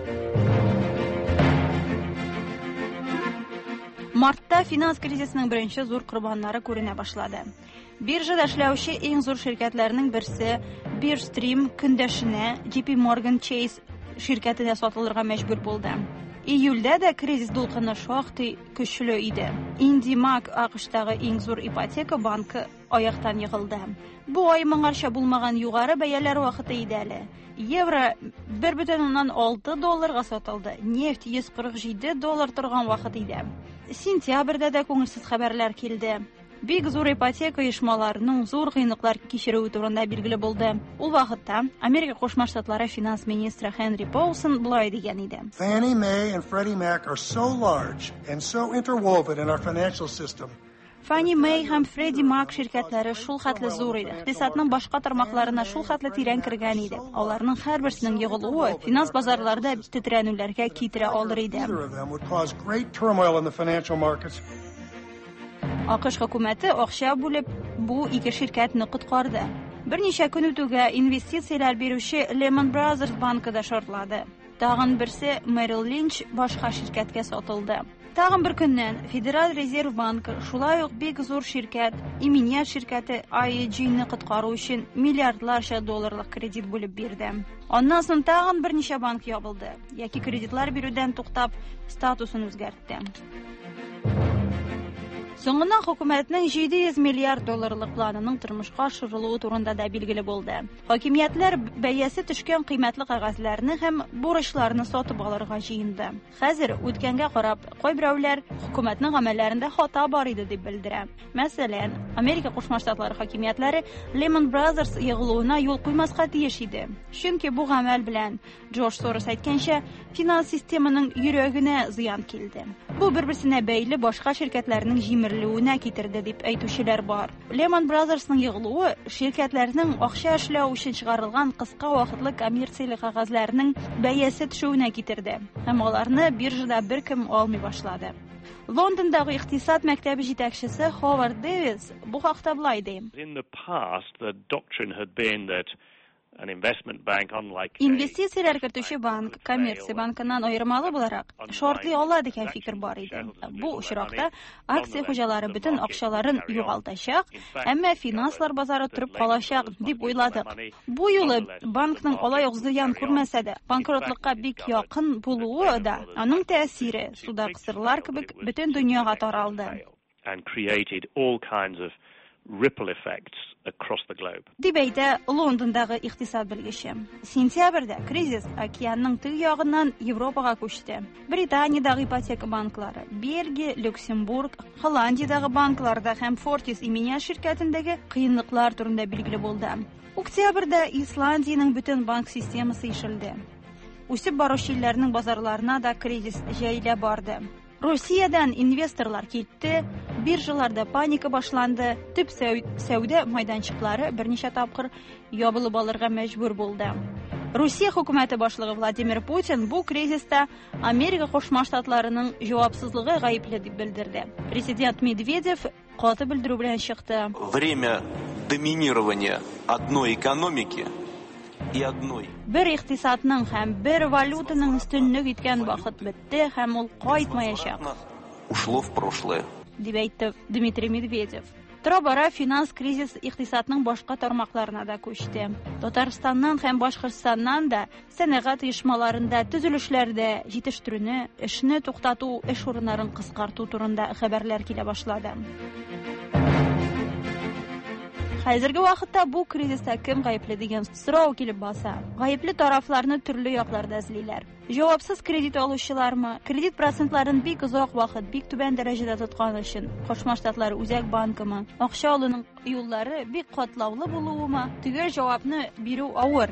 Мартта финанс кризисының беренче зур корбаннары күренә башлады. Биржада эшләүче иң зур ширкәтләрнең берсе Бирстрим көндәшенә JP Morgan Chase ширкәтенә сатылырга мәҗбүр булды. Июльдә дә кризис дулкыны шактый көчле иде. IndyMac АКШтагы иң зур ипотека банкы аяктан егылды. Бу ай моңарча булмаган югары бәяләр вакыты иде әле. Евро 1,6 долларга сатылды. Нефть 147 доллар торган вакыт иде. Сентябрьдә дә күңелсез хәбәрләр килде. Бик зур ипотека оешмаларының зур кыенлыклар кичерүе турында билгеле булды. Ул вакытта Америка Кушма Штатлары финанс министры Хенри Paulson булай дигән иде. Fannie Mae and Freddie Mac are so large and so interwoven in our financial system. Fannie Mae һәм Freddie Mac ширкәтләре шул хәтле зур иде. Икътисадның башка тармакларына шул хәтле тирән кергән иде. Аларның һәрберсенең егылуы финанс базарларында тетрәнүләргә китерә алыр иде. АКШ хөкүмәте акча бүлеп бу ике ширкәтне коткарды. Берничә көн үтүгә инвестицияләр бирүче Lehman Brothers банкы да шартлады. Тагын берсе Merrill Lynch башка ширкәткә сатылды. Тагын бер көннән Федераль резерв банкы шулай ук бик зур ширкәт Иминьят ширкәте IAG-ны коткару өчен миллиардларча долларлык кредит бүлеп бирде. Аннан соң тагын берничә банк ябылды, яки кредитлар бирүдән туктап, статусын үзгәртте. Соңыннан хөкүмәтнең 700 миллиард долларлык планының тормышка ашырылуы турында да билгеле булды. Хакимиятләр бәясе төшкән кыйммәтле кагазьләрне һәм бурычларны сатып алырга җыенды. Хәзер үткәнгә карап, кайберәүләр хөкүмәтнең гамәлләрендә хата бар иде дип белдерә. Мәсәлән, Америка Кушма Штатлары хакимиятләре Lehman Brothers ягылуына юл куймаска тиеш иде. Чөнки бу гамәл белән Джордж Сорос әйткәнчә, финанс системаның йөрәгенә зыян килде. Бу бер-берсенә бәйле башка ширкәтләрнең җимерелүенә китерде дип әйтүчеләр бар. Lehman Brothersның ягылуы ширкәтләрнең акча эшләү өчен чыгарылган кыска вакытлы коммерцияле кагазьләрнең бәясе төшүенә китерде. Һәм аларны биржада беркем алмый башлады. Лондондагы икътисад мәктәбе җитәкчесе Ховард Дэвис бу хакта булай ди. Инвестицияләр кертүче банк коммерция банкыннан аермалы буларак шартлый ала дигән фикер бар иде. Бу очракта акция хуҗалары бөтен акчаларын югалтачак, әмма финанслар базары торып калачак дип уйладык. Бу юлы банкның алай ук зыян күрмәсә дә, банкротлыкка бик якын булуы да, аның тәэсире суда кысырлар кебек бөтен дөньяга таралды. Ripple effects across the globe. Дип әйтә Лондондагы икътисад белгече. Сентябрьдә кризис океанның теге ягыннан Европага күчте. Британиядагы ипотека банклары, Бельгия, Люксембург, Голландиядагы банкларда һәм Fortis Иминьят ширкәтендәге кыенлыклар турында билгеле булды. Октябрьдә Исландиянең бөтен банк системасы ишелде. Үсеп баручы илләрнең базарларына да кризис җәйләп барды. Россиядән инвесторлар китте, биржаларда паника башланды, төп сәүдә майданчыклары берничә тапкыр ябылып алырга мәҗбүр булды. Россия хөкүмәте башлыгы Владимир Путин бу кризиста Америка Кушма Штатларының җавапсызлыгы гаепле дип белдерде. Президент Медведев каты белдерү белән чыкты. Время доминирования одной экономики и одной. Бер икътисадның һәм бер валютаның өстенлек иткән вакыт бетте һәм ул кайтмаячак. Ушло в прошлое. Дип әйтте Дмитрий Медведев. Тора-бара финанс кризис икътисадның башка тармакларына да күчте. Татарстаннан һәм Башкортстаннан да сәнәгать оешмаларында төзелешләрдә җитештерүне, эшне туктату, эш урыннарын кыскарту турында хәбәрләр килә башлады. Хәзерге вакытта бу кризиста кем гаепле дигән сорау килеп баса. Гаепле тарафларны төрле якларда эзлиләр. Җавапсыз кредит алучылармы, кредит процентларын бик озак вакыт, бик түбән дәрәҗәдә тоткан өчен, Кушма Штатлар Үзәк банкымы, акча алуның юллары бик катлаулы булуымы, төгәл җавапны бирү авыр.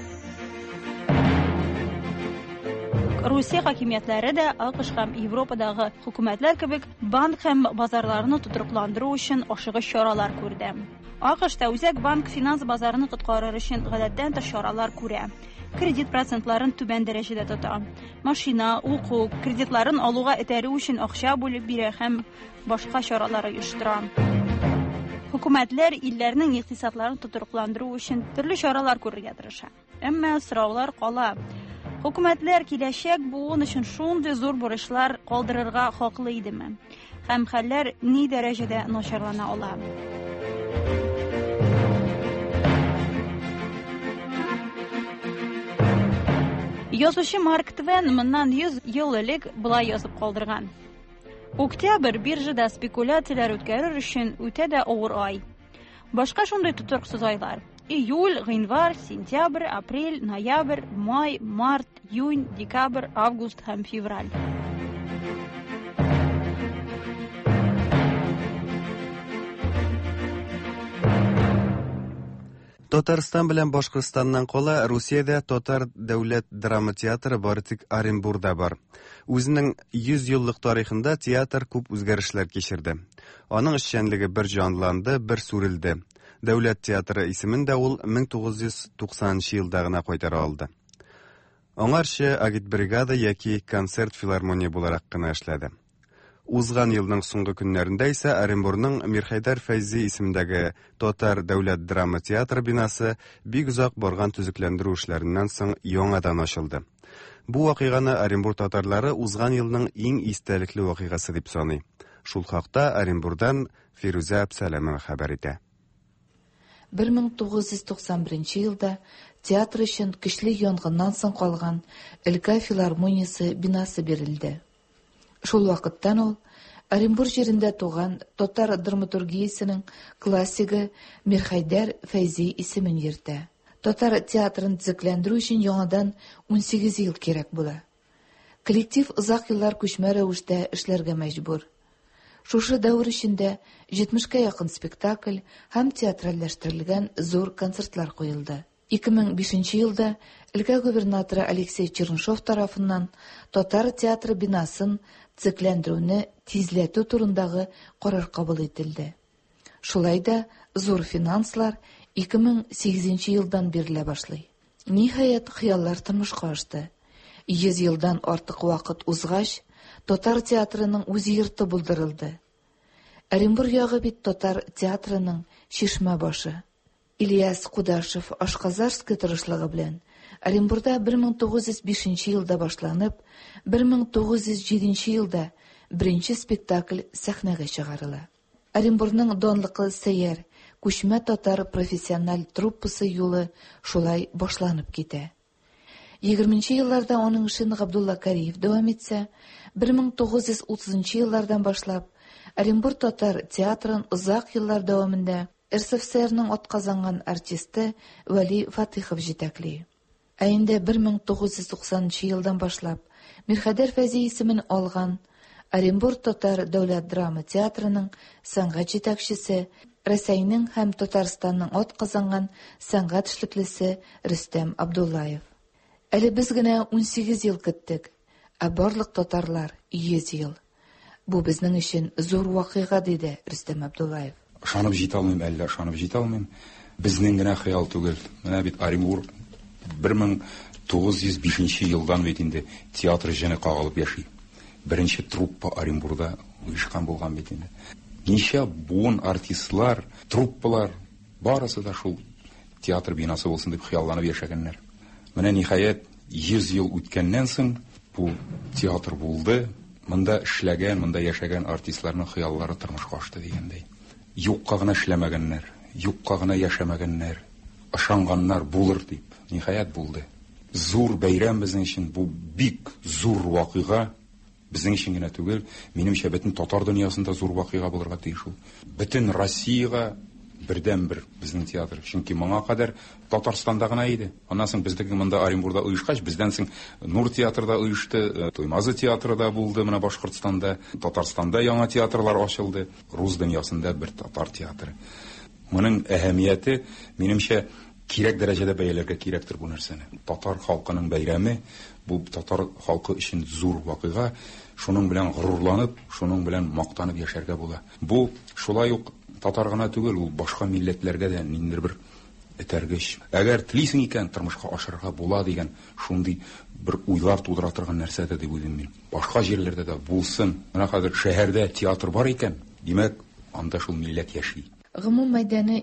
Русия хакимиятләре дә АКШ һәм Европадагы хөкүмәтләр кебек банк һәм базарларны тотрыкландыру өчен ашыгыч чаралар күрде. АКШта Үзәк банк финанс базарını коткарыр өчен гадәттән тыш чаралар күрә. Кредит процентларын түбән дәрәҗәдә тота. Машина, уку, кредитларын алуга этәрү өчен акча бүлеп бирә һәм башка чаралар оештыра. Хөкүмәтләр илләрнең икътисадларын тотрыкландыру өчен төрле чаралар күрергә тырыша. Әмма сораулар кала. Хөкүмәтләр киләчәк буын өчен шундый зур бурычлар калдырырга хаклы идеме? Һәм хәлләр ни дәрәҗәдә начарлана ала? Язучы Марк Твен моннан 100 ел элек булай язып калдырган. Октябрь биржада спекуляцияләр үткәрер өчен үтә дә авыр ай. Башка шундый тотрыксыз айлар: июль, гыйнвар, сентябрь, апрель, ноябрь, май, март, июнь, декабрь, август һәм февраль. Татарстан белән Башкортстаннан кала Русиядә Татар дәүләт драма театры бары тик Оренбургда бар. Үзенең 100 еллык тарихында театр күп үзгәрешләр кичерде. Аның эшчәнлеге бер җанланды, бер сүрелде. Дәүләт театры исемен дә ул 1990 елда гына кайтара алды. Аңарчы агитбригада яки концерт филармония буларак кына эшләде. Узган елның соңгы көннәрендә исә Оренбургның Мирхәйдәр Фәйзи исемендәге Татар дәүләт драма театры бинасы бик озак барган төзекләндерү эшләреннән соң яңадан ачылды. Бу вакыйганы Оренбург татарлары узган елның иң истәлекле вакыйгасы дип саный. Шул хакта Оренбургдан Фируза Абсалямова хәбәр итә. 1991 елда театр өчен көчле янгыннан соң калган Өлкә филармониясе бинасы бирелде. Шул вакыттан ул Оренбург җирендә туган татар драматургиясенең классигы Мирхәйдәр Фәйзи исемен йөртә. Татар театрын төзекләндерү өчен яңадан 18 ел кирәк була. Коллектив озак еллар күчмә рәвештә эшләргә мәҗбүр. Шушы дәвр эчендә 70-кә якын спектакль һәм театральләштерелгән зур концертлар куелды. 2005 елда өлкә губернаторы Алексей Чернышов тарафыннан Татар театры бинасын төзекләндерүне тизләтү турындагы карар кабул ителде. Шулай да зур финанслар 2008 елдан бирелә башлый. Ниһаять, хыяллар тормышка ашты. 100 елдан артык вакыт узгач, Татар театрының үз йорты булдырылды. Оренбург ягы бит Татар театрының шишмә башы. Ильяс Кудашев ашказарский тырышлыгы белән Оренбургда 1905 елда башланып, 1907 елда беренче спектакль сәхнәгә чыгарыла. Оренбургның данлыклы сәйяр күчмә татар профессиональ труппасы юлы шулай башланып китә. 20 елларда аның эшен Габдулла Кариев дәвам итсә, 1930 еллардан башлап Оренбург татар театрын озак еллар дәвамында РСФСРның атказанган артисты Вали Фатихов җитәкли. Ә инде 1990 елдан башлап Мирхәйдәр Фәйзи исемен алган Оренбург татар дәүләт драма театрының сәнгать җитәкчесе, Рәсәйнең һәм Татарстанның атказанган сәнгать эшлеклесе Рөстәм Абдуллаев. Әле без генә 18 ел көттек, ә барлык татарлар 100 ел. Бу безнең өчен зур вакыйга, диде Рөстәм Абдуллаев. Шанып җитә алмыйм, әллә шанып җитә алмыйм. Безнең генә хыял түгел. Менә бит Оренбург 1905 елдан бит инде театр җене кагылып яши. Беренче труппа Оренбургда уйышкан булган бит инде. Ничә буын артистлар, труппалар барысы да шул театр бинасы булсын дип хыялланып яшәгәннәр. Менә ниһаять 100 ел үткәннән соң бу театр булды. Монда эшләгән, монда яшәгән артистларның хыяллары тормышка ашты дигәндәй. Юкка гына эшләмәгәннәр, юкка гына яшәмәгәннәр, ышанганнар булыр дип, ниһаять булды. Зур бәйрәм безнең өчен, бу бик зур вакыйга, безнең өчен генә түгел, минемчә бөтен татар дөньясында зур вакыйга булырга тиеш ул. Бөтен Россиягә Бердән-бер безнең театр. Чөнки моңа кадәр Татарстанда гына иде. Аннан соң безнең монда Оренбургда оешкач, бездән соң Нур театрда оешты, Туймазы театрында булды, менә Башкортстанда, Татарстанда яңа театрлар ачылды, рус дөньясында бер татар театры. Моның әһәмияте, минемчә, кирәк дәрәҗәдә бәяләргә кирәктер бу нәрсәне. Татар халкының бәйрәме, бу татар халкы өчен зур вакыйга, шуның белән горурланып, шуның белән мактанып яшәргә була. Бу шулай ук татар гына түгел, ул башка милләтләргә дә ниндидер бер этәргеч. Әгәр телисең икән тормышка ашырга була дигән шундый бер уйлар тудыра торган нәрсә дип уйлыйм мин. Башка җирләрдә дә булсын. Менә хәзер шәһәрдә театр бар икән, димәк, анда шул милләт яши. Гомум мәйданы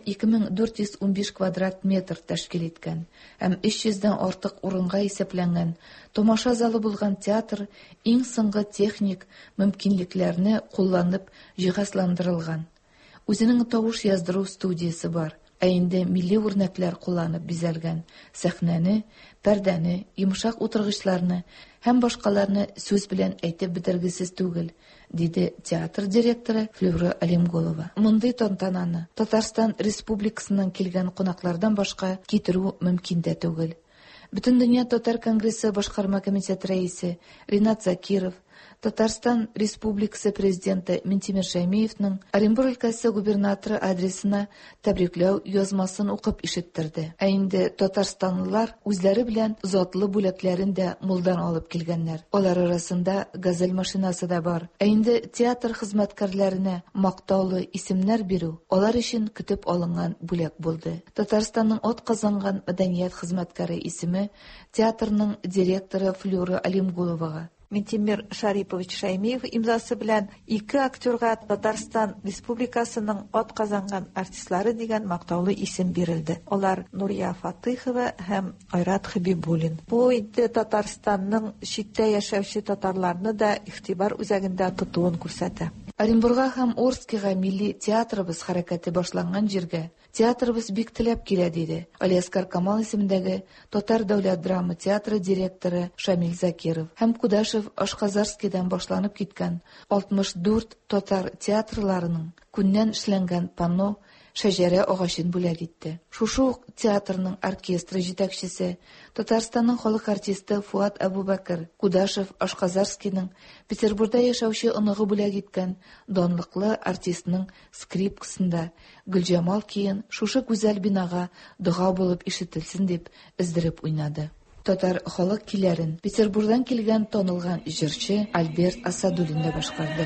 2415 квадрат метр тәшкил иткән һәм 300дән артык урынга исәпләнгән томаша залы булган театр иң соңгы техник мөмкинлекләрне кулланып җиһазландырылган. Үзенең тавыш яздыру студиясе бар. Ә инде милли үрнәкләр кулланып бизәлгән сәхнәне, пәрдәне, йомшак утыргычларны һәм башкаларны сүз белән әйтеп бетергесез түгел, диде театр директоры Флюра Алимгулова. Мондый тантананы Татарстан Республикасыннан килгән кунаклардан башка китерү мөмкин дә түгел. Бөтен дөнья татар конгрессы башкарма комитеты рәисе Ринат Закиров, Татарстан Республикасы президенты Минтимер Шәймиевның Оренбур өлкәсе губернаторы адресына тәбрикләү язмасын укып ишеттерде. Ә инде татарстанлылар үзләре белән затлы бүләкләрен дә мулдан алып килгәннәр. Алар арасында газель машинасы да бар. Ә инде театр хезмәткәрләренә мактаулы исемнәр бирү алар өчен көтеп алынган бүләк булды. Татарстанның атказанган мәдәният хезмәткәре исеме театрның директоры Флюра Алимгуловага Минтимер Шарипович Шәймиев имзасы белән 2 актерга Татарстан Республикасының атказанган артистлары дигән мактаулы исем бирелде. Алар Нурия Фатыйхова һәм Айрат Хабибуллин. Бу инде Татарстанның читтә яшәүче татарларны да игътибар үзәгендә тотуын күрсәтә. Оренбурга һәм Орскига милли театрыбыз хәрәкәте башланган җиргә театрыбыз бик теләп килә диде. Алиаскар Камал исемендәге Татар дәүләт драма театры директоры Шамил Закиров һәм Кудашев Ашказарскидан башланып киткән 64 татар театрларының күннән эшләнгән панно шәҗәрә агачын бүләк итте. Шушы театрның оркестры җитәкчесе, Татарстанның халык артисты Фуат Абубакыр Кудашев Ашказарскиның Петербургда яшәүче оныгы бүләк иткән данлыклы артистның скрипкасында Гөлҗамал киен шушы гүзәл бинага дуга булып ишетелсен дип издереп уйнады. Татар халык киләрен Петербургдан килгән танылган җырчы Альберт Асадуллин да башкарды.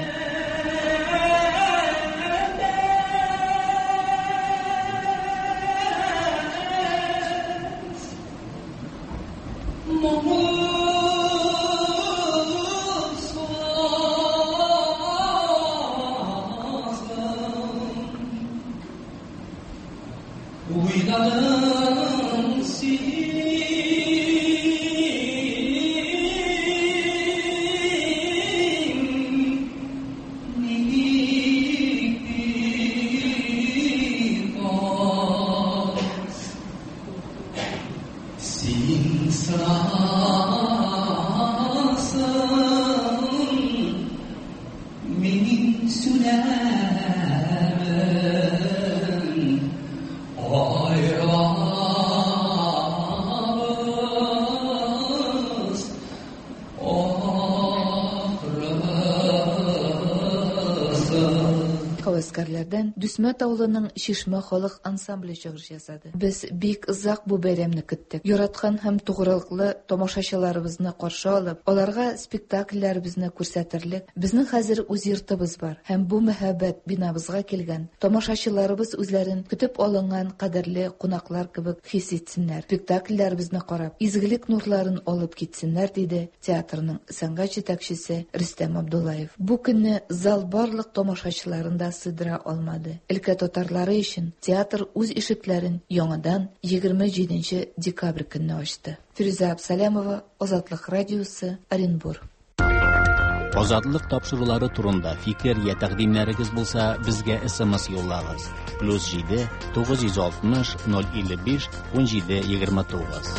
Хаваскарлардан Дүсмәт авылының Шишмә халык ансамбле чыгыш ясады. Без бик озак бу бәйрәмне көттек. Яраткан һәм тугрылыклы тамашачыларыбызны каршы алып, аларга спектакльләребезне күрсәтерлек безнең хәзер үз йортыбыз бар. Һәм бу мәхәббәт бинабызга килгән тамашачыларыбыз үзләрен көтеп алынган кадерле кунаклар кебек хис итсеннәр. Спектакльләребезне карап, изгелек нурларын алып китсеннәр, диде театрның сәнгать җитәкчесе Рөстәм Абдуллаев. Бу көнне зал барлык тамашачыларында сыдыра алмады. Өлкә татарлары өчен театр үз ишекләрен яңадан 27 декабрь көнне ачты. Фируза Абсалямова, Азатлык радиосы, Оренбур. Азатлык тапшырулары турында фикер я тәкъдимнәрегез булса, безгә SMS юллагыз. +7 960 055 1729.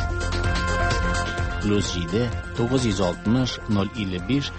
+7 960 055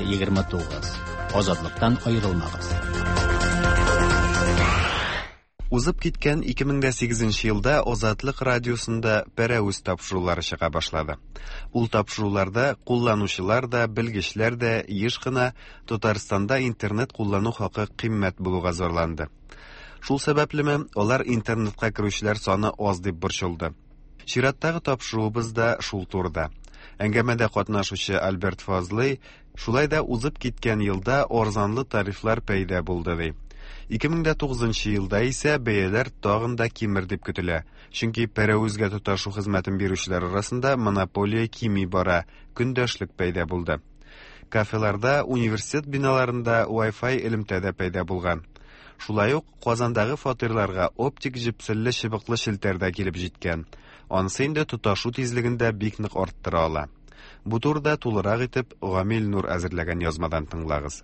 1729. Азатлыктан аерылмагыз. Узып киткән 2008 елда Азатлык радиосында пәрәүз тапшырулары чыга башлады. Ул тапшыруларда кулланучылар да, белгечләр дә еш кына Татарстанда интернет куллану хакы кыйммәт булуга зарланды. Шул сәбәплеме, алар интернетка керүчеләр саны аз дип борчылды. Чираттагы тапшыруыбыз да шул турыда. Әңгәмәдә катнашучы Альберт Фазлый, шулай да узып киткән елда арзанлы тарифлар пәйда булды ди. 2009 елда исә бәяләр тагын да кимер дип көтелә. Чөнки пәрәүзгә тоташу хезмәтен бирүчеләр арасында монополия кими бара, көндәшлек пәйда булды. Кафеларда, университет биналарында Wi-Fi элемтәдә пәйда булган. Шулай ук Казандагы фатирларга оптик җепселле чыбыклы челтәрдә килеп җиткән. Анысы инде тоташу тизлегендә бик нык арттыра ала. Бу турыда тулырак итеп Гамил Нур әзерләгән язмадан тыңлагыз.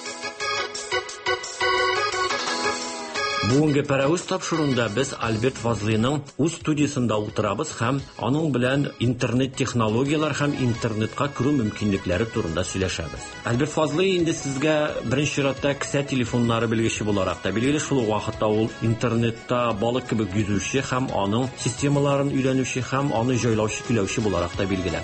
Бүгенге пәрәүз тапшыруында без Альберт Фазлыйның үз студиясында утырабыз һәм аның белән интернет технологиялар һәм интернетка керү мөмкинлекләре турында сөйләшәбез. Альберт Фазлый инде сезгә беренче чиратта кесә телефоннары белгече буларак та билгеле, шул вакытта ул интернетта балык кебек йөзүче һәм аның системаларын өйрәнүче һәм аны җайлаучы киләүче буларак та билгеле.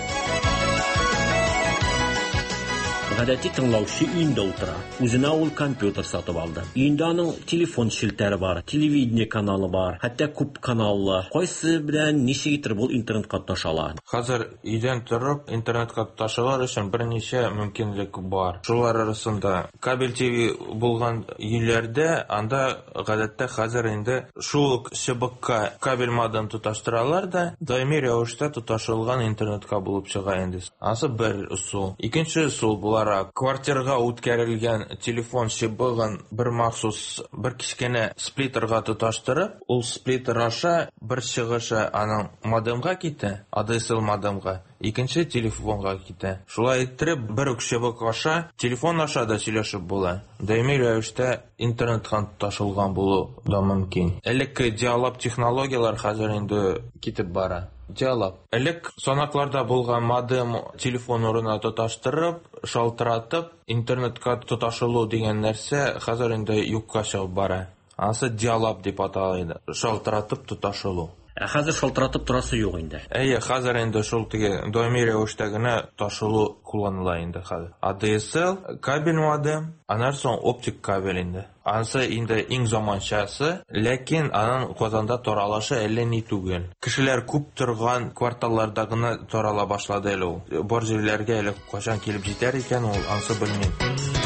Гадәти тыңлаучы өйендә утыра. Үзенә ул компьютер сатып алды. Өйендә аның телефон челтәре бар, телевидение каналы бар, хәтта күп каналлы. Кайсы белән ничек итеп ул интернетка тоташа? Хәзер өйдән торып интернетка тоташалар өчен берничә мөмкинлек бар. Шулар арасында кабель ТВ булган өйләрдә анда гадәттә хәзер инде шул чыбыкка кабель модем тоташтыралар да даими рәвештә тоташылган интернетка булып чыга инде. Асы бер усул. Икенче усул булар. Квартирага үткәрелгән телефон чыбыгын бер махсус, бер кичкенә сплиттерга тоташтырып, ул сплиттер аша бер чыгышы аның модемга китә, ADSL модемга, икенче телефонга китә. Шулай итеп, бер үк чыбык аша, телефон аша да сөйләшеп була. Даими рәвештә интернетка тоташылган булу да мөмкин. Элекке диалог технологиялар хәзер инде китеп бара. Диалог. Элек санакларда булган модем телефон урынына тоташтырып, шалтыратып, интернетка тоташылу дигән нәрсә хәзер инде юкка чыгып бара. Асы диалог дип аталады. Шалтыратып тоташылу. Хәзер шалтыратып торасы юк инде. Хәзер инде шул теге даими рәвештә генә ташылу кулланыла инде хәзер. ADSL кабель модем, аннан соң оптик кабель инде. Ансы инде иң заманчасы, ләкин аның Казанда таралышы әллә ни түгел. Кешеләр күп торган кварталларда гына тарала башлады әле ул. Бар җирләргә әле качан килеп җитәр икән ул, ансы белмим.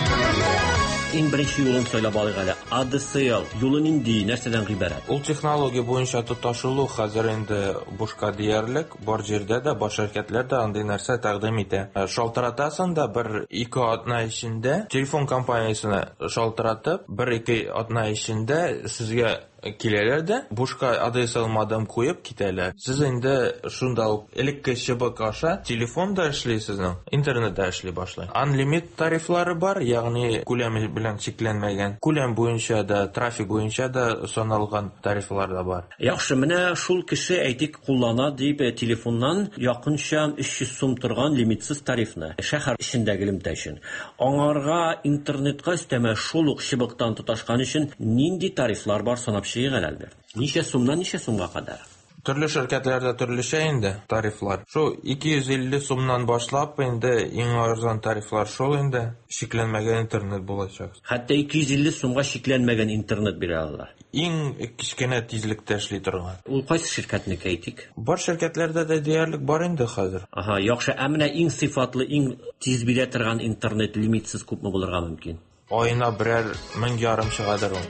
Иң беренче юлын сөйләп алыйк әле. ADSL юлы нинди, нәрсәдән гыйбарәт? Ул технология буенча тоташылу хәзер инде бушка диярлек, бар җирдә дә, бар ширкәтләр дә андый нәрсә тәкъдим итә. Шалтыратасың да 1-2 атна эчендә телефон компаниясенә шалтыратып, 1-2 атна эчендә сезгә киләләр дә, бушка ADSL модем куеп китәләр. Сез инде шунда ук элекке чыбык аша телефонда эшлисезнең, интернетта эшли башлый. Unlimited тарифлары бар, ягъни күләме белән чикләнмәгән. Күләм буенча да, трафик буенча да саналган тарифлар да бар. Яхшы, менә шул кеше әйтик куллана дип телефоннан якынча 300 сум торган лимитсыз тарифны шәһәр эчендәге элемтә өчен. Аңарга интернетка өстәмә шул ук чыбыктан тоташкан өчен нинди тарифлар бар санап Ничә сумнан ничә сумга кадәр? Төрле ширкәтләрдә төрлечә инде тарифлар. Шул 250 сумнан башлап инде иң арзан тарифлар шул инде шикләнмәгән интернет булачак. Хәтта 250 сумга шикләнмәгән интернет бирә алалар. Иң кичкенә тизлектә эшли торган. Ул кайсы ширкәтнеке әйтик? Бар ширкәтләрдә дә диярлек бар инде хәзер. Яхшы, ә менә иң сыйфатлы, иң тиз бирә торган интернет лимитсыз күпме булырга мөмкин? Айына 1,5 чыгадыр ул.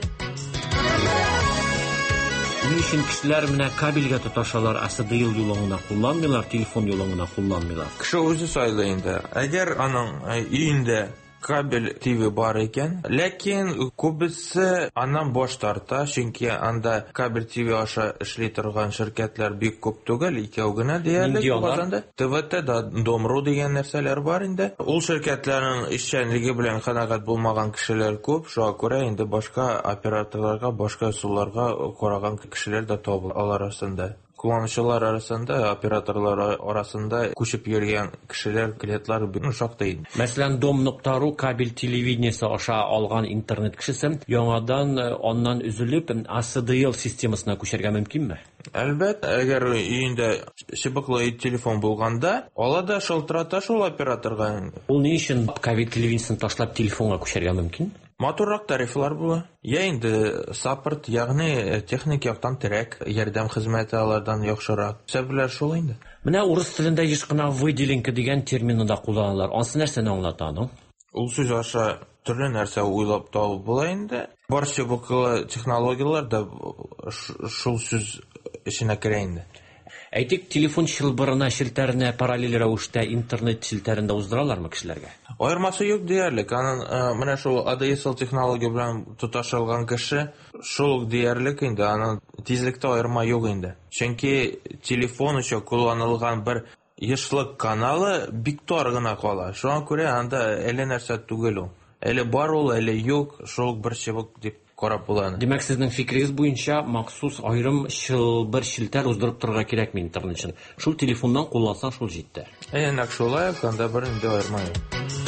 Ни өчен кешеләр менә кабельгә тоташалар, ADSL юлын кулланмыйлар, телефон юлын кулланмыйлар? Кеше үзе сайлый инде. Әгәр аның өендә кабель ТВ бар икән, ләкин күбесе аннан баш тарта, чөнки анда кабель ТВ аша эшли торган ширкәтләр бик күп түгел, икәү генә диярлек Казанда. ТВТ да Домру дигән нәрсәләр бар инде. Ул ширкәтләрнең эшчәнлеге белән канәгать булмаган кешеләр күп, шуңа күрә инде башка операторларга, башка усулларга караган кешеләр дә табыла алар арасында. Kullanıcılar arasında, operatörler arasında koşup yürüyen kişiler, klientler шактый. Мәсәлән, dom.ru кабель телевидениесе аша алган интернет кешесе яңадан аннан üzülеп ASDL системасына күчәргә мөмкинме? Әлбәттә, әгәр өендә чыбыклы телефон булганда, ала да шылтырата шул операторга. Ул ни өчен кабель телевидениесен ташлап телефонга күчәргә мөмкин? Матуррак тарифлар була. Я инде саппорт, ягъни техник яктан терәк, ярдәм хезмәте алардан яхшырак. Сәбәпләр шул инде. Менә урыс телендә еш кына выделенка дигән терминны да кулланалар. Ансы нәрсәне аңлата аны? Ул сүз аша төрле нәрсә уйлап табып була инде. Барча бу технологиялар да шул сүз эченә керә инде. Әйтик, телефон шылбырына, шелтәренә параллель рәвештә интернет шелтәрендә уздыралармы кешеләргә? Аермасы юк диярлек. Аның менә шул ADSL технология белән тоташылган кеше шул диярлек инде, аның тизлектә аерма юк инде. Чөнки телефон өчен кулланылган бер ешлык каналы бик тар гына кала. Шуңа күрә анда әле нәрсә түгел ул. Әле бар ул, әле юк, шул бер чыбык дип карап була. Димәк, сезнең фикрегез буенча махсус аерым шылбыр шелтәр уздырып торырга кирәкми интернет өчен. Шул телефоннан куллансаң шул җитте. Нәкъ шулай, анда бер инде аерма юк.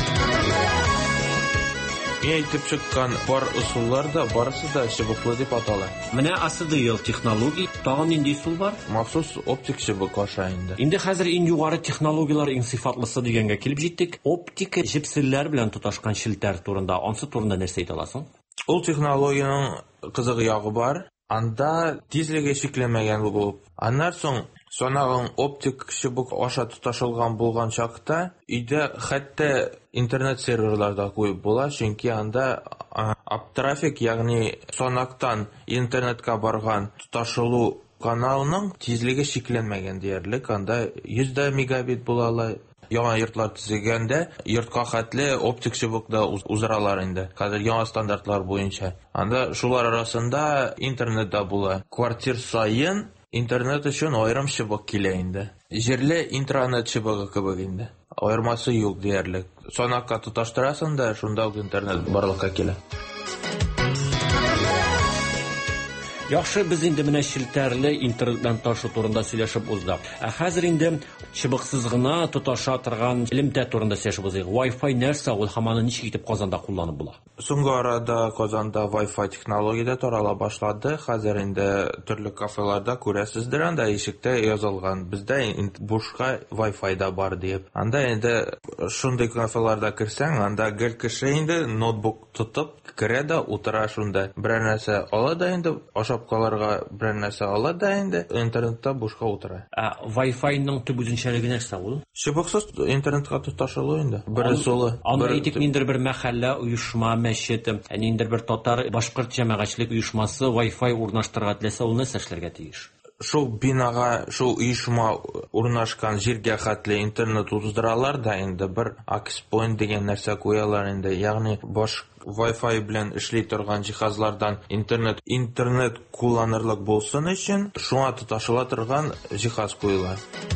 Әйтеп чыккан бар ысуллар да барысы да чыбыклы дип атала. Менә ASDL технология тагын нинди ысул бар? Махсус оптик чыбык аша инде. Инде хәзер иң югары технологиялар иң сыйфатлысы дигәнгә килеп җиттек. Оптик җепселләр белән тоташкан шелтәр турында, ансы турында нәрсә әйтә аласың? Ул технологияның кызык ягы бар. Анда тизлеге шикләмәгән булып. Аннан соң сонагын оптик чыбык аша тоташылган булган чакта өйдә хәтта интернет серверларда куеп була, чөнки анда аптрафик, ягъни сонактан интернетка барган тоташылу каналының тизлеге шикләнмәгән диярлек. Анда 100 мегабит була. Яңа йортлар төзегәндә йортка хәтле оптик чыбык да уздыралар инде. Хәзер яңа стандартлар буенча. Анда шулар арасында интернет да була. Квартир сайын интернет өчен аерым чыбык килә инде. Җирле интернет чыбыгы кебек инде. Аермасы юк диярлек. Сонакка тоташтырасың да шунда ук интернет барлыкка килә. Яхшы, без инде менә шелтәрле интернеттан ташу турында сөйләшеп уздык. Хәзер инде чыбыксыз гына тоташа торган элемтә турында сөйләшеп уздык. Wi-Fi нәрсә, ул һаман ничек итеп Казанда кулланып була? Соңгы арада Казанда Wi-Fi технология тарала башлады. Хәзер инде төрле кафеларда күрәсездер, анда ишектә язылган. Бездә бушка Wi-Fi да бар дип. Анда инде шундый кафеларда кирсәң, анда гел кеше инде ноутбук тотып керә дә утыра шунда. Берәр нәрсә ала да инде шапкаларга берәр нәрсә ала да инде интернетта бушка утыра. Wi-Fi-ның төп үзенчәлеге нәрсә ул? Чыбыксыз интернетка тоташылу инде. Бер солы. Аны әйтик, ниндидер бер мәхәллә, уешма, мәчет, ниндидер бер татар башкорт җәмәгатьчелек уешмасы Wi-Fi урнаштырырга теләсә, ул нәрсә эшләргә тиеш? Шул бинага, шул уешма урнашкан җиргә хәтле интернет уздыралар да инде бер access point дигән нәрсә куялар инде. Ягъни баш Wi-Fi белән эшли торган җиһазлардан интернет кулланырлык булсын өчен шуңа тоташыла торган җиһаз куела.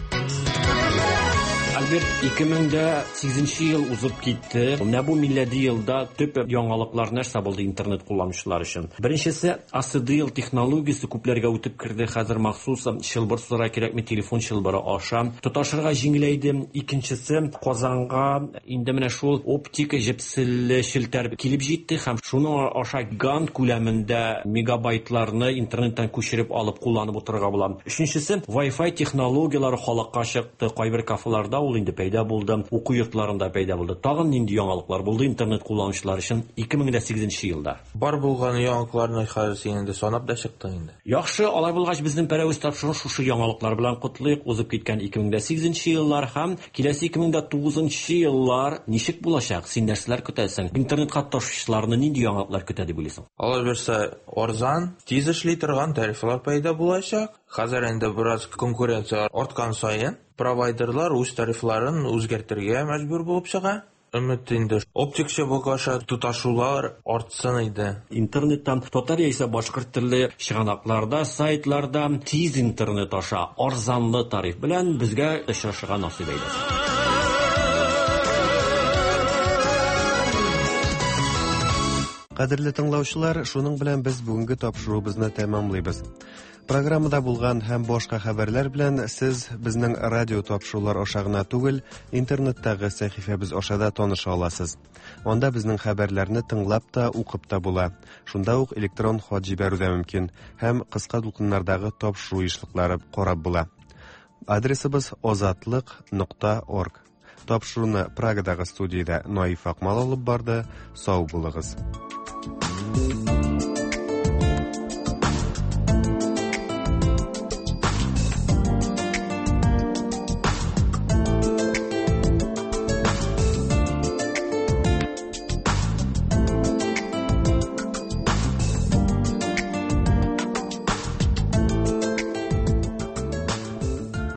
Альберт, 2008 ел узып китте. Менә бу милади елда төп яңалыклар нәрсә булды интернет кулланучылар өчен? Беренчесе, ASDL технологиясе күпләргә үтеп кирде. Хәзер махсус шылбыр сыра кирәкме, телефон шылбыры аша тоташырга җиңеләйде. Икенчесе, Казанга инде менә шул оптика җепселле шелтәр килеп җитте һәм шуның аша гигant күләмендә мегабайтларны интернеттан күчереп алып кулланып утырырга була. Өченчесе, Wi-Fi технологиялары халыкка чыкты. Кайбер кафеларда ул инде пәйда булды, уку йортларында пәйда булды. Тагын нинди яңалыклар булды интернет кулланучылар өчен 2008 елда? Бар булган яңалыкларны хәзер син инде санап да чыктың инде. Яхшы, алай булгач безнең пәрәвез тапшырыш шушы яңалыклар белән котлыйк. Узып киткән 2008 еллар һәм киләсе 2009 еллар ничек булачак? Син нәрсәләр көтәсең? Интернет катнашучыларны нинди яңалыклар көтә дип уйлыйсың? Алар берсе арзан, тиз эшли торган тарифлар пәйда булачак. Хәзер инде бераз конкуренция арткан саен провайдерлар үз тарифларын үзгәртергә мәҗбүр булып чыга. Өмет инде оптик чыбык аша тоташулар артсын иде. Интернеттан татар яисә башкорт телле чыганакларда, сайтларда тиз интернет аша арзанлы тариф белән безгә очрашырга насыйп әйтәсез. Кадерле тыңлаучылар, шуның белән без бүгенге тапшыруыбызны тәмамлыйбыз. Программада булган һәм башка хәбәрләр белән сез безнең радио тапшырулар ашагына түгел, интернеттагы сәхифәбез ашада таныша аласыз. Анда безнең хәбәрләрне тыңлап та, укып та була. Шунда ук электрон хат җибәрү дә мөмкин һәм кыска дулкыннардагы тапшыру эшлекләре карап була. Адресыбыз озатлык.org. Тапшыруны Прагадагы студиядә Наиф Акмал алып барды. Сау булыгыз.